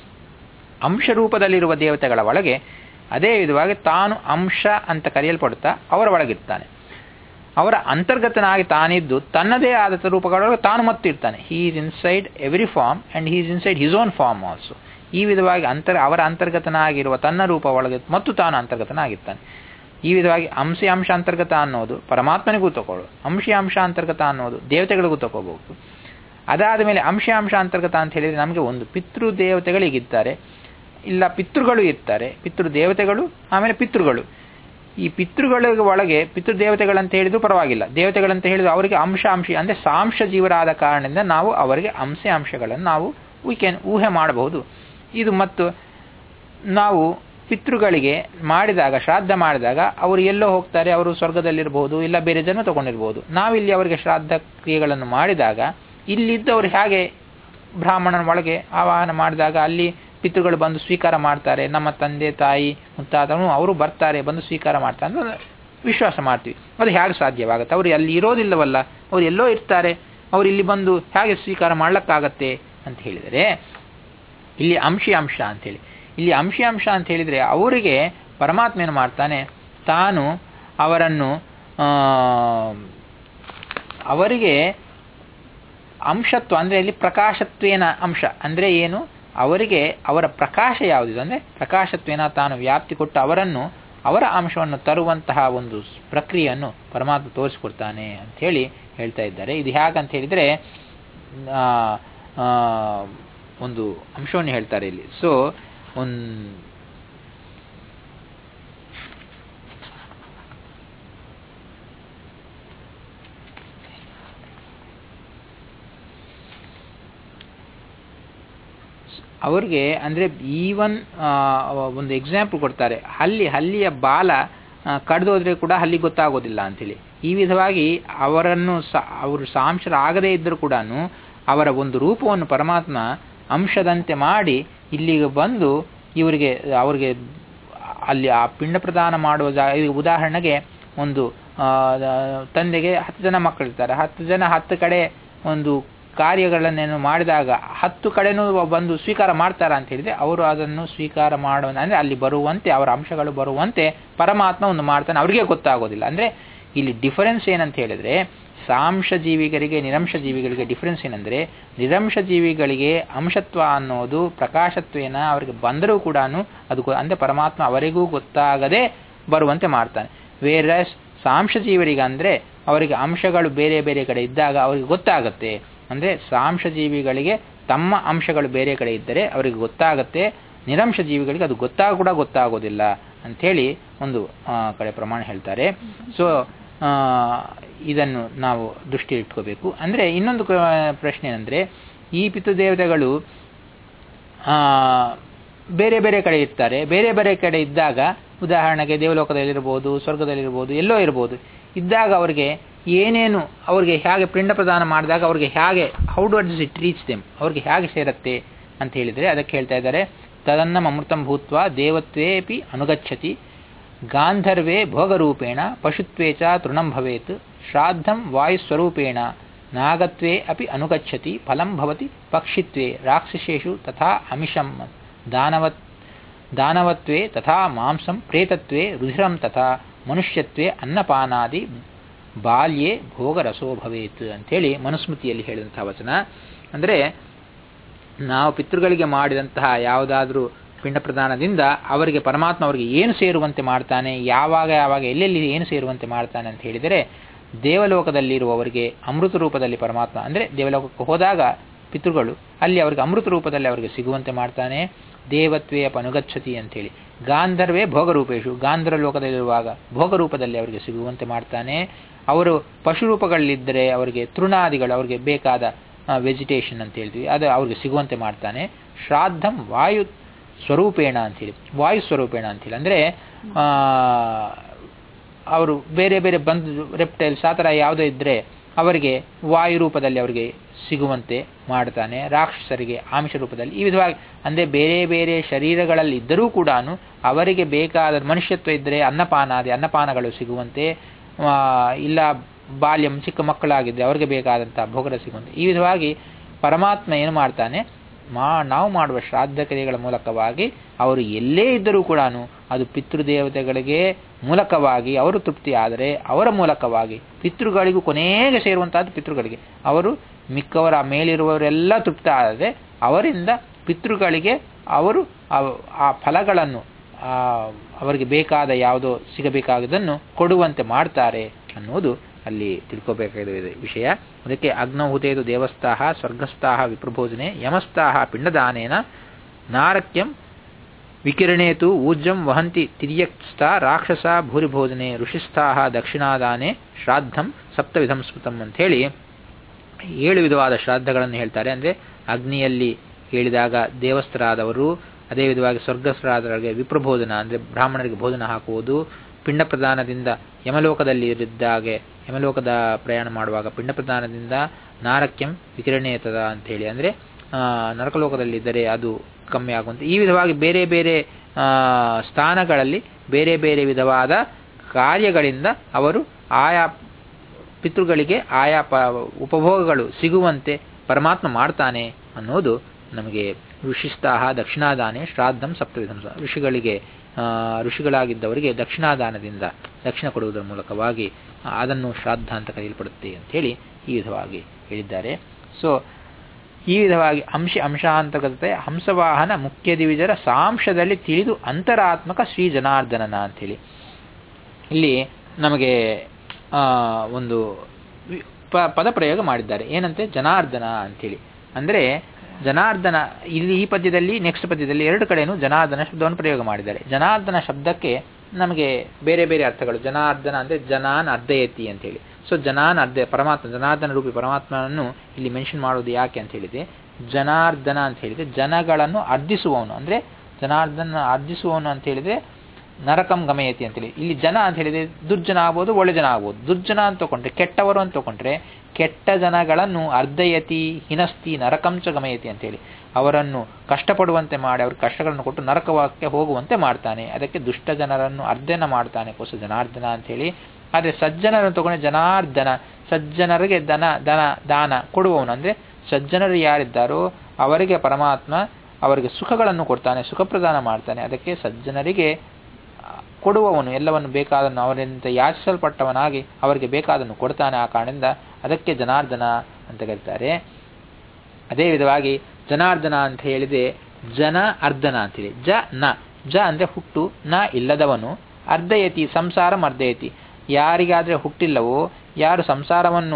ಅಂಶ ರೂಪದಲ್ಲಿರುವ ದೇವತೆಗಳ ಒಳಗೆ ಅದೇ ವಿಧವಾಗಿ ತಾನು ಅಂಶ ಅಂತ ಕರೆಯಲ್ಪಡುತ್ತಾ ಅವರ ಒಳಗಿರ್ತಾನೆ. ಅವರ ಅಂತರ್ಗತನಾಗಿ ತಾನಿದ್ದು ತನ್ನದೇ ಆದ ರೂಪಗಳೊಳಗೆ ತಾನು ಮತ್ತು ಇರ್ತಾನೆ. He is inside every form and he is inside his own form also. ಈ ವಿಧವಾಗಿ ಅವರ ಅಂತರ್ಗತನಾಗಿರುವ ತನ್ನ ರೂಪ ಒಳಗೆ ಮತ್ತು ತಾನು ಅಂತರ್ಗತನಾಗಿರ್ತಾನೆ. ಈ ವಿಧವಾಗಿ ಅಂಶ ಅಂತರ್ಗತ ಅನ್ನೋದು ಪರಮಾತ್ಮನಿಗೂ ತಗೊಳ್ಳೋದು, ಅಂಶ ಅಂತರ್ಗತ ಅನ್ನೋದು ದೇವತೆಗಳಿಗೂ ತಗೋಬಹುದು. ಅದಾದ ಮೇಲೆ ಅಂಶ ಅಂತರ್ಗತ ಅಂತ ಹೇಳಿದರೆ ನಮಗೆ ಒಂದು ಪಿತೃ ದೇವತೆಗಳಿಗಿದ್ದಾರೆ, ಇಲ್ಲ ಪಿತೃಗಳು ಇರ್ತಾರೆ, ಪಿತೃ ದೇವತೆಗಳು, ಆಮೇಲೆ ಪಿತೃಗಳು. ಈ ಪಿತೃಗಳ ಒಳಗೆ ಪಿತೃದೇವತೆಗಳಂತ ಹೇಳಿದ್ರು ಪರವಾಗಿಲ್ಲ, ದೇವತೆಗಳಂತ ಹೇಳಿದ್ರು ಅವರಿಗೆ ಅಂಶ ಅಂದರೆ ಸಾಂಶ ಜೀವರಾದ ಕಾರಣದಿಂದ ನಾವು ಅವರಿಗೆ ಅಂಶಗಳನ್ನು ನಾವು ಊಹೆ ಮಾಡಬಹುದು. ಇದು ಮತ್ತು ನಾವು ಪಿತೃಗಳಿಗೆ ಮಾಡಿದಾಗ, ಶ್ರಾದ್ದ ಮಾಡಿದಾಗ ಅವರು ಎಲ್ಲೋ ಹೋಗ್ತಾರೆ, ಅವರು ಸ್ವರ್ಗದಲ್ಲಿರಬಹುದು, ಇಲ್ಲ ಬೇರೆ ಜನ್ಮ ತಗೊಂಡಿರ್ಬೋದು. ನಾವಿಲ್ಲಿ ಅವರಿಗೆ ಶ್ರಾದ್ದ ಕ್ರಿಯೆಗಳನ್ನು ಮಾಡಿದಾಗ ಇಲ್ಲಿದ್ದವರು ಹೇಗೆ ಬ್ರಾಹ್ಮಣನ ಒಳಗೆ ಆವಾಹನ ಮಾಡಿದಾಗ ಅಲ್ಲಿ ಪಿತೃಗಳು ಬಂದು ಸ್ವೀಕಾರ ಮಾಡ್ತಾರೆ, ನಮ್ಮ ತಂದೆ ತಾಯಿ ಮುತ್ತಾತನು ಅವರು ಬರ್ತಾರೆ, ಬಂದು ಸ್ವೀಕಾರ ಮಾಡ್ತಾರೆ ಅಂತ ವಿಶ್ವಾಸ ಮಾಡ್ತೀವಿ. ಅದು ಹೇಗೆ ಸಾಧ್ಯವಾಗುತ್ತೆ? ಅವರು ಅಲ್ಲಿ ಇರೋದಿಲ್ಲವಲ್ಲ, ಅವ್ರು ಎಲ್ಲೋ ಇರ್ತಾರೆ, ಅವ್ರು ಇಲ್ಲಿ ಬಂದು ಹೇಗೆ ಸ್ವೀಕಾರ ಮಾಡ್ಲಿಕ್ಕಾಗತ್ತೆ ಅಂತ ಹೇಳಿದರೆ, ಇಲ್ಲಿ ಅಂಶ ಅಂತೇಳಿ, ಇಲ್ಲಿ ಅಂಶ ಅಂತ ಹೇಳಿದರೆ ಅವರಿಗೆ ಪರಮಾತ್ಮ ಏನು ಮಾಡ್ತಾನೆ, ತಾನು ಅವರಿಗೆ ಅಂಶತ್ವ ಅಂದರೆ ಇಲ್ಲಿ ಪ್ರಕಾಶತ್ವೇನ ಅಂಶ ಅಂದರೆ ಏನು, ಅವರಿಗೆ ಅವರ ಪ್ರಕಾಶ ಯಾವುದಿದೆ ಅಂದರೆ ಪ್ರಕಾಶತ್ವೇನ ತಾನು ವ್ಯಾಪ್ತಿ ಕೊಟ್ಟು ಅವರ ಅಂಶವನ್ನು ತರುವಂತಹ ಒಂದು ಪ್ರಕ್ರಿಯೆಯನ್ನು ಪರಮಾತ್ಮ ತೋರಿಸಿಕೊಡ್ತಾನೆ ಅಂತ ಹೇಳಿ ಹೇಳ್ತಾ ಇದ್ದಾರೆ. ಇದು ಹೇಗಂತ ಹೇಳಿದರೆ ಒಂದು ಅಂಶವನ್ನು ಹೇಳ್ತಾರೆ ಇಲ್ಲಿ. ಸೊ ಅವ್ರಿಗೆ ಅಂದರೆ ಈವನ್ ಒಂದು ಎಕ್ಸಾಂಪಲ್ ಕೊಡ್ತಾರೆ, ಹಲ್ಲಿಯ ಬಾಲ ಕಡ್ದೋದ್ರೆ ಕೂಡ ಹಲ್ಲಿ ಗೊತ್ತಾಗೋದಿಲ್ಲ ಅಂಥೇಳಿ. ಈ ವಿಧವಾಗಿ ಅವರು ಸಾಂಶರಾಗದೇ ಇದ್ದರೂ ಕೂಡ ಅವರ ಒಂದು ರೂಪವನ್ನು ಪರಮಾತ್ಮ ಅಂಶದಂತೆ ಮಾಡಿ ಇಲ್ಲಿಗೆ ಬಂದು ಅವ್ರಿಗೆ ಅಲ್ಲಿ ಆ ಪಿಂಡ ಪ್ರದಾನ ಮಾಡುವ ಉದಾಹರಣೆಗೆ ಒಂದು ತಂದೆಗೆ 10 ಜನ ಮಕ್ಕಳಿರ್ತಾರೆ, 10 ಜನ 10 ಕಡೆ ಒಂದು ಕಾರ್ಯಗಳನ್ನೇನು ಮಾಡಿದಾಗ 10 ಕಡೆನೂ ಬಂದು ಸ್ವೀಕಾರ ಮಾಡ್ತಾರ ಅಂತ ಹೇಳಿದ್ರೆ ಅವರು ಅದನ್ನು ಸ್ವೀಕಾರ ಮಾಡುವ ಅಂದರೆ ಅಲ್ಲಿ ಬರುವಂತೆ ಅವರ ಅಂಶಗಳು ಬರುವಂತೆ ಪರಮಾತ್ಮ ಒಂದು ಮಾಡ್ತಾನೆ, ಅವರಿಗೆ ಗೊತ್ತಾಗೋದಿಲ್ಲ. ಅಂದರೆ ಇಲ್ಲಿ ಡಿಫರೆನ್ಸ್ ಏನಂತ ಹೇಳಿದ್ರೆ, ಸಾಂಶ ಜೀವಿಗಳಿಗೆ ನಿರಂಶ ಜೀವಿಗಳಿಗೆ ಡಿಫರೆನ್ಸ್ ಏನಂದರೆ, ನಿರಂಶ ಜೀವಿಗಳಿಗೆ ಅಂಶತ್ವ ಅನ್ನೋದು ಪ್ರಕಾಶತ್ವೇನ ಅವರಿಗೆ ಬಂದರೂ ಕೂಡ ಅದು ಅಂದರೆ ಪರಮಾತ್ಮ ಅವರಿಗೂ ಗೊತ್ತಾಗದೆ ಬರುವಂತೆ ಮಾಡ್ತಾನೆ. ವೇರಸ್ ಸಾಂಶ ಜೀವರಿಗೆ ಅಂದರೆ ಅವರಿಗೆ ಅಂಶಗಳು ಬೇರೆ ಬೇರೆ ಕಡೆ ಇದ್ದಾಗ ಅವರಿಗೆ ಗೊತ್ತಾಗತ್ತೆ. ಅಂದರೆ ಸಾಂಶ ಜೀವಿಗಳಿಗೆ ತಮ್ಮ ಅಂಶಗಳು ಬೇರೆ ಕಡೆ ಇದ್ದರೆ ಅವರಿಗೆ ಗೊತ್ತಾಗತ್ತೆ, ನಿರಂಶ ಜೀವಿಗಳಿಗೆ ಅದು ಗೊತ್ತಾಗೋದಿಲ್ಲ ಅಂಥೇಳಿ ಒಂದು ಕಡೆ ಪ್ರಮಾಣ ಹೇಳ್ತಾರೆ. ಸೊ ಇದನ್ನು ನಾವು ದೃಷ್ಟಿಯಲ್ಲಿ ಇಟ್ಕೋಬೇಕು. ಅಂದರೆ ಇನ್ನೊಂದು ಪ್ರಶ್ನೆ ಏನಂದರೆ, ಈ ಪಿತೃದೇವತೆಗಳು ಬೇರೆ ಬೇರೆ ಕಡೆ ಇರ್ತಾರೆ, ಬೇರೆ ಬೇರೆ ಕಡೆ ಇದ್ದಾಗ ಉದಾಹರಣೆಗೆ ದೇವಲೋಕದಲ್ಲಿರ್ಬೋದು, ಸ್ವರ್ಗದಲ್ಲಿರ್ಬೋದು, ಎಲ್ಲೋ ಇರ್ಬೋದು, ಇದ್ದಾಗ ಅವರಿಗೆ ಏನೇನು ಅವ್ರಿಗೆ ಹೇಗೆ ಪಿಂಡ ಪ್ರದಾನ ಮಾಡಿದಾಗ ಅವ್ರಿಗೆ ಹೇಗೆ how does it reach them, ಅವ್ರಿಗೆ ಹೇಗೆ ಸೇರತ್ತೆ ಅಂತ ಹೇಳಿದರೆ ಅದಕ್ಕೆ ಹೇಳ್ತಾ ಇದ್ದಾರೆ, ತದನ್ನಂ ಅಮೃತಂ ಭೂತ್ವ ದೇವತ್ವೇಪಿ ಅನುಗಚ್ಚತಿ ಗಾಂಧರ್ವೇ ಭೋಗರೂಪೇಣ ಪಶುತ್ವೇ ಚ ತೃಣಂ ಭವೇತ್ ಶ್ರಾದ್ದಂ ವಾಯುಸ್ವರೂಪೇಣ ನಾಗತ್ವೇ ಅಪಿ ಅನುಗಚ್ಚತಿ ಫಲಂ ಭವತಿ ಪಕ್ಷಿತ್ವೇ ರಾಕ್ಷಸೇಷು ತಥಾ ಅಮಿಷಂ ದಾನವತ್ವೇ ತಥಾ ಮಾಂಸಂ ಪ್ರೇತತ್ವೇ ರುಧಿರಂ ತಥಾ ಮನುಷ್ಯತ್ವೇ ಅನ್ನಪಾನಾದಿ ಬಾಲ್ಯೇ ಭೋಗರಸೋ ಭವೇತ್ ಅಂಥೇಳಿ ಮನುಸ್ಮೃತಿಯಲ್ಲಿ ಹೇಳಿದಂಥ ವಚನ. ಅಂದರೆ ನಾವು ಪಿತೃಗಳಿಗೆ ಮಾಡಿದಂತಹ ಯಾವುದಾದ್ರೂ ಪಿಂಡ ಪ್ರದಾನದಿಂದ ಅವರಿಗೆ ಪರಮಾತ್ಮ ಅವರಿಗೆ ಏನು ಸೇರುವಂತೆ ಮಾಡ್ತಾನೆ, ಯಾವಾಗ ಎಲ್ಲೆಲ್ಲಿ ಏನು ಸೇರುವಂತೆ ಮಾಡ್ತಾನೆ ಅಂತ ಹೇಳಿದರೆ, ದೇವಲೋಕದಲ್ಲಿರುವವರಿಗೆ ಅಮೃತ ರೂಪದಲ್ಲಿ ಪರಮಾತ್ಮ ಅಂದರೆ ದೇವಲೋಕಕ್ಕೆ ಹೋದಾಗ ಪಿತೃಗಳು ಅಲ್ಲಿ ಅವರಿಗೆ ಅಮೃತ ರೂಪದಲ್ಲಿ ಅವರಿಗೆ ಸಿಗುವಂತೆ ಮಾಡ್ತಾನೆ. ದೇವತ್ವೇ ಅನುಗಚ್ಚತಿ ಅಂತೇಳಿ. ಗಾಂಧರ್ವೇ ಭೋಗರೂಪೇಶು, ಗಾಂಧರ್ವ ಲೋಕದಲ್ಲಿರುವಾಗ ಭೋಗರೂಪದಲ್ಲಿ ಅವರಿಗೆ ಸಿಗುವಂತೆ ಮಾಡ್ತಾನೆ. ಅವರು ಪಶುರೂಪಗಳಲ್ಲಿದ್ದರೆ ಅವರಿಗೆ ತೃಣಾದಿಗಳು ಅವರಿಗೆ ಬೇಕಾದ ವೆಜಿಟೇಷನ್ ಅಂತ ಹೇಳ್ತೀವಿ ಅದು ಅವ್ರಿಗೆ ಸಿಗುವಂತೆ ಮಾಡ್ತಾನೆ. ಶ್ರಾದ್ದಂ ವಾಯು ಸ್ವರೂಪೇಣ ಅಂಥೇಳಿ, ವಾಯು ಸ್ವರೂಪೇಣ ಅಂಥೇಳಿ ಅಂದರೆ ಅವರು ಬೇರೆ ಬೇರೆ ಬಂದು ರೆಪ್ಟೈಲ್ಸ್ ಆ ಥರ ಯಾವುದೋ ಇದ್ದರೆ ಅವರಿಗೆ ವಾಯು ರೂಪದಲ್ಲಿ ಅವರಿಗೆ ಸಿಗುವಂತೆ ಮಾಡ್ತಾನೆ. ರಾಕ್ಷಸರಿಗೆ ಆಮಿಷ ರೂಪದಲ್ಲಿ ಈ ವಿಧವಾಗಿ ಅಂದರೆ ಬೇರೆ ಬೇರೆ ಶರೀರಗಳಲ್ಲಿ ಇದ್ದರೂ ಕೂಡ ಅವರಿಗೆ ಬೇಕಾದ ಮನುಷ್ಯತ್ವ ಇದ್ದರೆ ಅನ್ನಪಾನಗಳು ಸಿಗುವಂತೆ, ಇಲ್ಲ ಬಾಲ್ಯಂ ಚಿಕ್ಕ ಮಕ್ಕಳಾಗಿದ್ದರೆ ಅವರಿಗೆ ಬೇಕಾದಂಥ ಭೋಗರ ಸಿಗುವಂತೆ ಈ ವಿಧವಾಗಿ ಪರಮಾತ್ಮ ಏನು ಮಾಡ್ತಾನೆ, ನಾವು ಮಾಡುವ ಶ್ರಾದ್ದ ಕ್ರಿಯೆಗಳ ಮೂಲಕವಾಗಿ ಅವರು ಎಲ್ಲೇ ಇದ್ದರೂ ಕೂಡ ಅದು ಪಿತೃದೇವತೆಗಳಿಗೆ ಮೂಲಕವಾಗಿ ಅವರು ತೃಪ್ತಿ ಆದರೆ ಅವರ ಮೂಲಕವಾಗಿ ಪಿತೃಗಳಿಗೂ ಕೊನೆಗೆ ಸೇರುವಂತಹದ್ದು ಪಿತೃಗಳಿಗೆ ಅವರು ಮಿಕ್ಕವರ ಮೇಲಿರುವವರೆಲ್ಲ ತೃಪ್ತಿ ಆದರೆ ಅವರಿಂದ ಪಿತೃಗಳಿಗೆ ಅವರು ಆ ಫಲಗಳನ್ನು ಅವರಿಗೆ ಬೇಕಾದ ಯಾವುದೋ ಸಿಗಬೇಕಾದದನ್ನು ಕೊಡುವಂತೆ ಮಾಡ್ತಾರೆ ಅನ್ನೋದು ಅಲ್ಲಿ ತಿಳ್ಕೋಬೇಕಾದ ವಿಷಯ. ಅದಕ್ಕೆ ಅಗ್ನಹುತೇದು ದೇವಸ್ಥಾಹ ಸ್ವರ್ಗಸ್ಥಾಹ ವಿಪ್ರಭೋಜನೆ ಯಮಸ್ಥಾಹ ಪಿಂಡದಾನೇನ ನಾರಕ್ಯಂ ವಿಕಿರಣೇತು ಊರ್ಜಂ ವಹಂತಿ ತಿರ್ಯಕ್ಸ್ಥ ರಾಕ್ಷಸ ಭೂರಿಭೋಜನೆ ಋಷಿಸ್ಥಾಹ ದಕ್ಷಿಣಾದಾನೆ ಶ್ರಾದ್ದಂ ಸಪ್ತವಿಧಂ ಸ್ಮೃತಂ ಅಂಥೇಳಿ 7 ವಿಧವಾದ ಶ್ರಾದ್ದಗಳನ್ನು ಹೇಳ್ತಾರೆ. ಅಂದರೆ ಅಗ್ನಿಯಲ್ಲಿ ಹೇಳಿದಾಗ ದೇವಸ್ಥರಾದವರು, ಅದೇ ವಿಧವಾಗಿ ಸ್ವರ್ಗಸ್ಥರಾದವರಿಗೆ ವಿಪ್ರಭೋಜನ ಅಂದರೆ ಬ್ರಾಹ್ಮಣರಿಗೆ ಭೋಜನ ಹಾಕುವುದು, ಪಿಂಡ ಪ್ರದಾನದಿಂದ ಯಮಲೋಕದಲ್ಲಿ ಇದ್ದಾಗೆ ಯಮಲೋಕದ ಪ್ರಯಾಣ ಮಾಡುವಾಗ ಪಿಂಡ ಪ್ರದಾನದಿಂದ ನಾರಕ್ಯಂ ವಿಕಿರಣೇತದ ಅಂಥೇಳಿ ಅಂದರೆ ನರಕಲೋಕದಲ್ಲಿದ್ದರೆ ಅದು ಕಮ್ಮಿ ಆಗುವಂತೆ ಈ ವಿಧವಾಗಿ ಬೇರೆ ಬೇರೆ ಸ್ಥಾನಗಳಲ್ಲಿ ಬೇರೆ ಬೇರೆ ವಿಧವಾದ ಕಾರ್ಯಗಳಿಂದ ಅವರು ಆಯಾ ಪಿತೃಗಳಿಗೆ ಆಯಾ ಉಪಭೋಗಗಳು ಸಿಗುವಂತೆ ಪರಮಾತ್ಮ ಮಾಡ್ತಾನೆ ಅನ್ನೋದು ನಮಗೆ ಋಷಿಸ್ಥಾಹ ದಕ್ಷಿಣಾದಾನೆ ಶ್ರಾದ್ದಂ ಸಪ್ತವಿಧಂ ಋಷಿಗಳಾಗಿದ್ದವರಿಗೆ ದಕ್ಷಿಣಾದಾನದಿಂದ ದಕ್ಷಿಣ ಕೊಡುವುದರ ಮೂಲಕವಾಗಿ ಅದನ್ನು ಶ್ರಾದ್ದ ಅಂತ ಕರೆಯಲ್ಪಡುತ್ತೆ ಅಂಥೇಳಿ ಈ ವಿಧವಾಗಿ ಹೇಳಿದ್ದಾರೆ. ಸೊ ಈ ವಿಧವಾಗಿ ಅಂಶಾಂತರ್ಗತತೆ ಹಂಸವಾಹನ ಮುಖ್ಯ ದಿವಿಜರ ಸಾಂಶದಲ್ಲಿ ತಿಳಿದು ಅಂತರಾತ್ಮಕ ಶ್ರೀ ಜನಾರ್ದನನ ಅಂಥೇಳಿ ಇಲ್ಲಿ ನಮಗೆ ಒಂದು ಪದಪ್ರಯೋಗ ಮಾಡಿದ್ದಾರೆ. ಏನಂತೆ ಜನಾರ್ದನ ಅಂಥೇಳಿ ಅಂದರೆ ಜನಾರ್ದನ ಇಲ್ಲಿ ಈ ಪದ್ಯದಲ್ಲಿ ನೆಕ್ಸ್ಟ್ ಪದ್ಯದಲ್ಲಿ 2 ಕಡೆನೂ ಜನಾರ್ದನ ಶಬ್ದವನ್ನು ಪ್ರಯೋಗ ಮಾಡಿದ್ದಾರೆ. ಜನಾರ್ದನ ಶಬ್ದಕ್ಕೆ ನಮಗೆ ಬೇರೆ ಬೇರೆ ಅರ್ಥಗಳು. ಜನಾರ್ದನ ಅಂದರೆ ಜನಾನ್ ಅರ್ಧಯತಿ ಅಂತೇಳಿ. ಸೊ ಜನಾನ್ ಪರಮಾತ್ಮ ಜನಾರ್ದನ ರೂಪಿ ಪರಮಾತ್ಮನನ್ನು ಇಲ್ಲಿ ಮೆನ್ಷನ್ ಮಾಡೋದು ಯಾಕೆ ಅಂತ ಹೇಳಿದೆ, ಜನಾರ್ದನ ಅಂತ ಹೇಳಿದ್ರೆ ಜನಗಳನ್ನು ಅರ್ಧಿಸುವವನು ಅಂದರೆ ಜನಾರ್ದನ ಅರ್ಧಿಸುವವನು ಅಂತ ಹೇಳಿದ್ರೆ ನರಕಂ ಗಮಯತಿ ಅಂತೇಳಿ. ಇಲ್ಲಿ ಜನ ಅಂತ ಹೇಳಿದ್ರೆ ದುರ್ಜನ ಆಗ್ಬೋದು ಒಳ್ಳೆ ಜನ ಆಗ್ಬೋದು. ದುರ್ಜನ ಅಂತ ತಗೊಂಡ್ರೆ ಕೆಟ್ಟವರು ಅಂತ ತಗೊಂಡ್ರೆ ಕೆಟ್ಟ ಜನಗಳನ್ನು ಅರ್ಧಯತಿ ಹಿನಸ್ತಿ ನರಕಂಚ ಗಮಯತಿ ಅಂತೇಳಿ ಅವರನ್ನು ಕಷ್ಟಪಡುವಂತೆ ಮಾಡಿ ಅವ್ರ ಕಷ್ಟಗಳನ್ನು ಕೊಟ್ಟು ನರಕಕ್ಕೆ ಹೋಗುವಂತೆ ಮಾಡ್ತಾನೆ. ಅದಕ್ಕೆ ದುಷ್ಟ ಜನರನ್ನು ಅರ್ಧನ ಮಾಡ್ತಾನೆ ಕೋಸ ಜನಾರ್ದನ ಅಂಥೇಳಿ. ಆದರೆ ಸಜ್ಜನರನ್ನು ತಗೊಂಡ್ರೆ ಜನಾರ್ದನ ಸಜ್ಜನರಿಗೆ ದಾನ ಕೊಡುವವನು ಅಂದರೆ ಸಜ್ಜನರು ಯಾರಿದ್ದಾರೋ ಅವರಿಗೆ ಪರಮಾತ್ಮ ಅವರಿಗೆ ಸುಖಗಳನ್ನು ಕೊಡ್ತಾನೆ, ಸುಖ ಪ್ರದಾನ ಮಾಡ್ತಾನೆ. ಅದಕ್ಕೆ ಸಜ್ಜನರಿಗೆ ಕೊಡುವವನು ಎಲ್ಲವನ್ನು ಬೇಕಾದನ್ನು ಅವರಿಂದ ಯಾಚಿಸಲ್ಪಟ್ಟವನಾಗಿ ಅವರಿಗೆ ಬೇಕಾದನ್ನು ಕೊಡ್ತಾನೆ. ಆ ಕಾರಣದಿಂದ ಅದಕ್ಕೆ ಜನಾರ್ದನ ಅಂತ ಕರೀತಾರೆ. ಅದೇ ವಿಧವಾಗಿ ಜನಾರ್ದನ ಅಂತ ಹೇಳಿದೆ ಜನ ಅರ್ಧನ ಅಂತೇಳಿ. ಜ ಅಂದರೆ ಹುಟ್ಟು, ನ ಇಲ್ಲದವನು, ಅರ್ಧಯತಿ ಸಂಸಾರ ಅರ್ಧಯತಿ ಯಾರಿಗಾದರೆ ಹುಟ್ಟಿಲ್ಲವೋ ಯಾರು ಸಂಸಾರವನ್ನು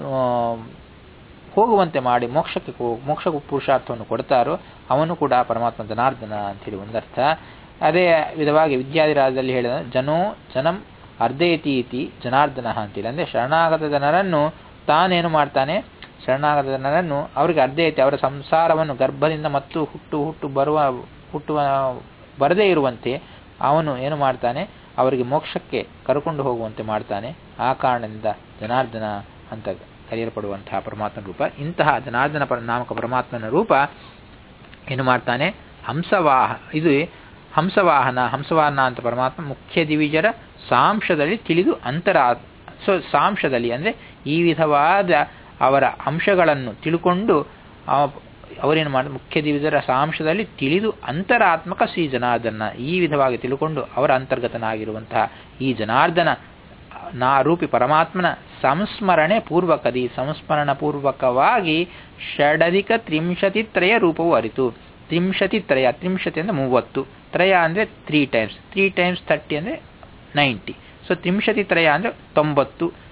ಹೋಗುವಂತೆ ಮಾಡಿ ಮೋಕ್ಷ ಪುರುಷಾರ್ಥವನ್ನು ಕೊಡ್ತಾರೋ ಅವನು ಕೂಡ ಪರಮಾತ್ಮ ಜನಾರ್ದನ ಅಂತೇಳಿ ಒಂದರ್ಥ. ಅದೇ ವಿಧವಾಗಿ ವಿದ್ಯಾಧಿರಾಜದಲ್ಲಿ ಹೇಳಿದ ಜನಂ ಅರ್ಧಯತಿ ಇತಿ ಜನಾರ್ದನ ಅಂತೇಳಿ ಅಂದರೆ ಶರಣಾಗತ ಜನರನ್ನು ತಾನೇನು ಮಾಡ್ತಾನೆ, ಶರಣಾಗತ ಜನರನ್ನು ಅವರಿಗೆ ಅರ್ಧಯತಿ ಅವರ ಸಂಸಾರವನ್ನು ಗರ್ಭದಿಂದ ಮತ್ತು ಹುಟ್ಟುವ ಬರದೇ ಇರುವಂತೆ ಅವನು ಏನು ಮಾಡ್ತಾನೆ ಅವರಿಗೆ ಮೋಕ್ಷಕ್ಕೆ ಕರ್ಕೊಂಡು ಹೋಗುವಂತೆ ಮಾಡ್ತಾನೆ. ಆ ಕಾರಣದಿಂದ ಜನಾರ್ದನ ಅಂತ ಕರೆಯಲ್ಪಡುವಂತಹ ಪರಮಾತ್ಮನ ರೂಪ. ಇಂತಹ ಜನಾರ್ದನ ನಾಮಕ ಪರಮಾತ್ಮನ ರೂಪ ಏನು ಮಾಡ್ತಾನೆ, ಇದು ಹಂಸವಾಹನ ಅಂತ ಪರಮಾತ್ಮ ಮುಖ್ಯ ದಿವಿಜರ ಸಾಂಶದಲ್ಲಿ ತಿಳಿದು ಸಾಂಶದಲ್ಲಿ ಅಂದರೆ ಈ ವಿಧವಾದ ಅವರ ಅಂಶಗಳನ್ನು ತಿಳ್ಕೊಂಡು ಅವರೇನು ಮಾಡಿದ ಮುಖ್ಯ ದಿವಿಜರ ಸಾಂಶದಲ್ಲಿ ತಿಳಿದು ಅಂತರಾತ್ಮಕ ಶ್ರೀ ಜನಾರ್ದನ ಈ ವಿಧವಾಗಿ ತಿಳ್ಕೊಂಡು ಅವರ ಅಂತರ್ಗತನಾಗಿರುವಂತಹ ಈ ಜನಾರ್ದನ ರೂಪಿ ಪರಮಾತ್ಮನ ಸಂಸ್ಮರಣೆ ಸಂಸ್ಮರಣ ಪೂರ್ವಕವಾಗಿ ಷಡಧಿಕ ತ್ರಿಂಶತಿತ್ರಯ ರೂಪವು ಅರಿತು. ತ್ರಿಂಶತಿ ಅಂದರೆ 30, ತ್ರಯ ಅಂದರೆ 3 times 30 ಅಂದರೆ 90. ಸೊ ತ್ರಿಂಶತಿತ್ರಯ ಅಂದರೆ 90,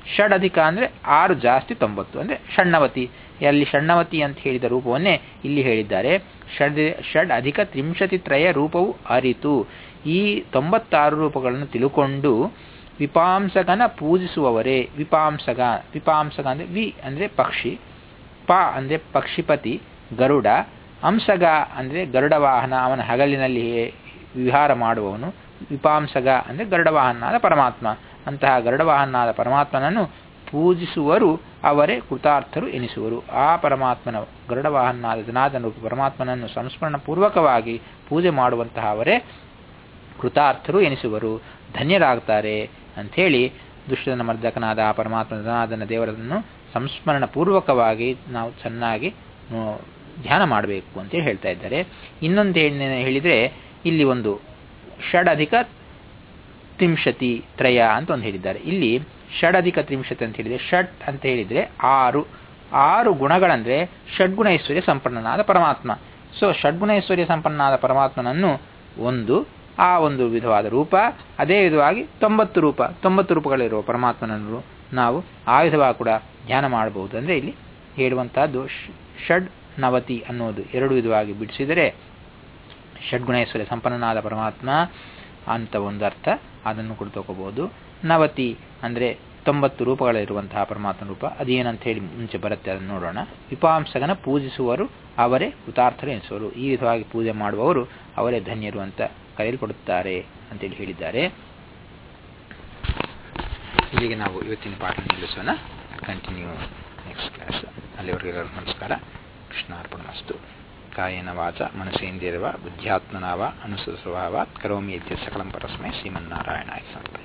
ಷಡಧಿಕ ಅಂದರೆ 6 ಜಾಸ್ತಿ 90 ಅಂದರೆ ಷಣ್ಣವತಿ. ಅಲ್ಲಿ ಷಣ್ಣವತಿ ಅಂತ ಹೇಳಿದ ರೂಪವನ್ನೇ ಇಲ್ಲಿ ಹೇಳಿದ್ದಾರೆ. ಷಡ್ ಅಧಿಕ ತ್ರಿಂಶತಿತ್ರಯ ರೂಪವು ಅರಿತು, ಈ 96 ರೂಪಗಳನ್ನು ತಿಳುಕೊಂಡು ವಿಪಾಂಸಕನ ಪೂಜಿಸುವವರೇ. ವಿಪಾಂಸಕ ಅಂದರೆ ವಿ ಅಂದರೆ ಪಕ್ಷಿ, ಪ ಅಂದರೆ ಪಕ್ಷಿಪತಿ ಗರುಡ, ಅಂಸಗ ಅಂದರೆ ಗರುಡವಾಹನ, ಅವನ ಹಗಲಿನಲ್ಲಿ ವಿಹಾರ ಮಾಡುವವನು. ವಿಪಾಂಸಗ ಅಂದರೆ ಗರುಡವಾಹನಾದ ಪರಮಾತ್ಮ. ಅಂತಹ ಗರುಡವಾಹನಾದ ಪರಮಾತ್ಮನನ್ನು ಪೂಜಿಸುವರು ಅವರೇ ಕೃತಾರ್ಥರು ಎನಿಸುವರು. ಆ ಪರಮಾತ್ಮನ ಗರುಡವಾಹನಾದ ಜನಾರ್ದನ ರೂಪ ಪರಮಾತ್ಮನನ್ನು ಸಂಸ್ಮರಣ ಪೂರ್ವಕವಾಗಿ ಪೂಜೆ ಮಾಡುವಂತಹ ಅವರೇ ಕೃತಾರ್ಥರು ಎನಿಸುವರು, ಧನ್ಯರಾಗ್ತಾರೆ ಅಂಥೇಳಿ ದುಷ್ಟನ ಮರ್ದಕನಾದ ಆ ಪರಮಾತ್ಮ ಜನಾರ್ದನ ದೇವರನ್ನು ಸಂಸ್ಮರಣ ಪೂರ್ವಕವಾಗಿ ನಾವು ಚೆನ್ನಾಗಿ ಧ್ಯಾನ ಮಾಡಬೇಕು ಅಂತೇಳಿ ಹೇಳ್ತಾ ಇದ್ದಾರೆ. ಇನ್ನೊಂದು ಹೇಳಿದರೆ ಇಲ್ಲಿ ಒಂದು ಷಡಧಿಕ ತ್ರಿಂಶತಿ ತ್ರಯ ಅಂತ ಒಂದು ಹೇಳಿದ್ದಾರೆ. ಇಲ್ಲಿ ಷಡಧಿಕ ತ್ರಿಂಶತಿ ಅಂತ ಹೇಳಿದರೆ, ಷಟ್ ಅಂತ ಹೇಳಿದರೆ 6 ಗುಣಗಳಂದರೆ ಷಡ್ಗುಣ ಐಶ್ವರ್ಯ ಸಂಪನ್ನನಾದ ಪರಮಾತ್ಮ. ಸೊ ಷಡ್ಗುಣ ಐಶ್ವರ್ಯ ಸಂಪನ್ನನಾದ ಪರಮಾತ್ಮನನ್ನು ಆ ಒಂದು ವಿಧವಾದ ರೂಪ, ಅದೇ ವಿಧವಾಗಿ 90 ರೂಪಗಳಿರುವ ಪರಮಾತ್ಮನನ್ನು ನಾವು ಆ ವಿಧವಾಗಿ ಕೂಡ ಧ್ಯಾನ ಮಾಡಬಹುದು. ಅಂದರೆ ಇಲ್ಲಿ ಹೇಳುವಂತಹದ್ದು ಷಡ್ ನವತಿ ಅನ್ನೋದು 2 ವಿಧವಾಗಿ ಬಿಡಿಸಿದರೆ ಷಡ್ಗುಣೇಶ್ವರ್ಯ ಸಂಪನ್ನನಾದ ಪರಮಾತ್ಮ ಅಂತ ಒಂದು ಅರ್ಥ, ಅದನ್ನು ಕೂಡ ತಗೋಬಹುದು. ನವತಿ ಅಂದರೆ 90 ರೂಪಗಳಿರುವಂತಹ ಪರಮಾತ್ಮ ರೂಪ, ಅದೇನಂತ ಹೇಳಿ ಮುಂಚೆ ಬರುತ್ತೆ, ಅದನ್ನು ನೋಡೋಣ. ವಿಪಾಂಸಕನ ಪೂಜಿಸುವರು ಅವರೇ ಕೃತಾರ್ಥರು ಎನಿಸುವರು. ಈ ವಿಧವಾಗಿ ಪೂಜೆ ಮಾಡುವವರು ಅವರೇ ಧನ್ಯರು ಅಂತ ಕರೆಯಲ್ಪಡುತ್ತಾರೆ ಅಂತೇಳಿ ಹೇಳಿದ್ದಾರೆ. ಇಲ್ಲಿಗೆ ನಾವು ಇವತ್ತಿನ ಪಾಠ ನಿಲ್ಲಿಸೋಣ. Continue next class. ಅಲ್ಲಿವರೆಗೂ ನಮಸ್ಕಾರ. ಕೃಷ್ಣಾರ್ಪಣಮಸ್ತು. ಕಾಯೇನ ವಾಚ ಮನಸೇಂದ್ರಿಯರ್ವಾ ಬುದ್ಧ್ಯಾತ್ಮನಾ ವಾ ಅನುಸೃತ ಸ್ವಭಾವಾತ್ ಕರೋಮಿ ಯದ್ಯತ್ ಸಕಲಂ ಪರಸ್ಮೈ ಶ್ರೀಮನ್ನಾರಾಯಣಾಯ ಸಮರ್ಪಯಾಮಿ.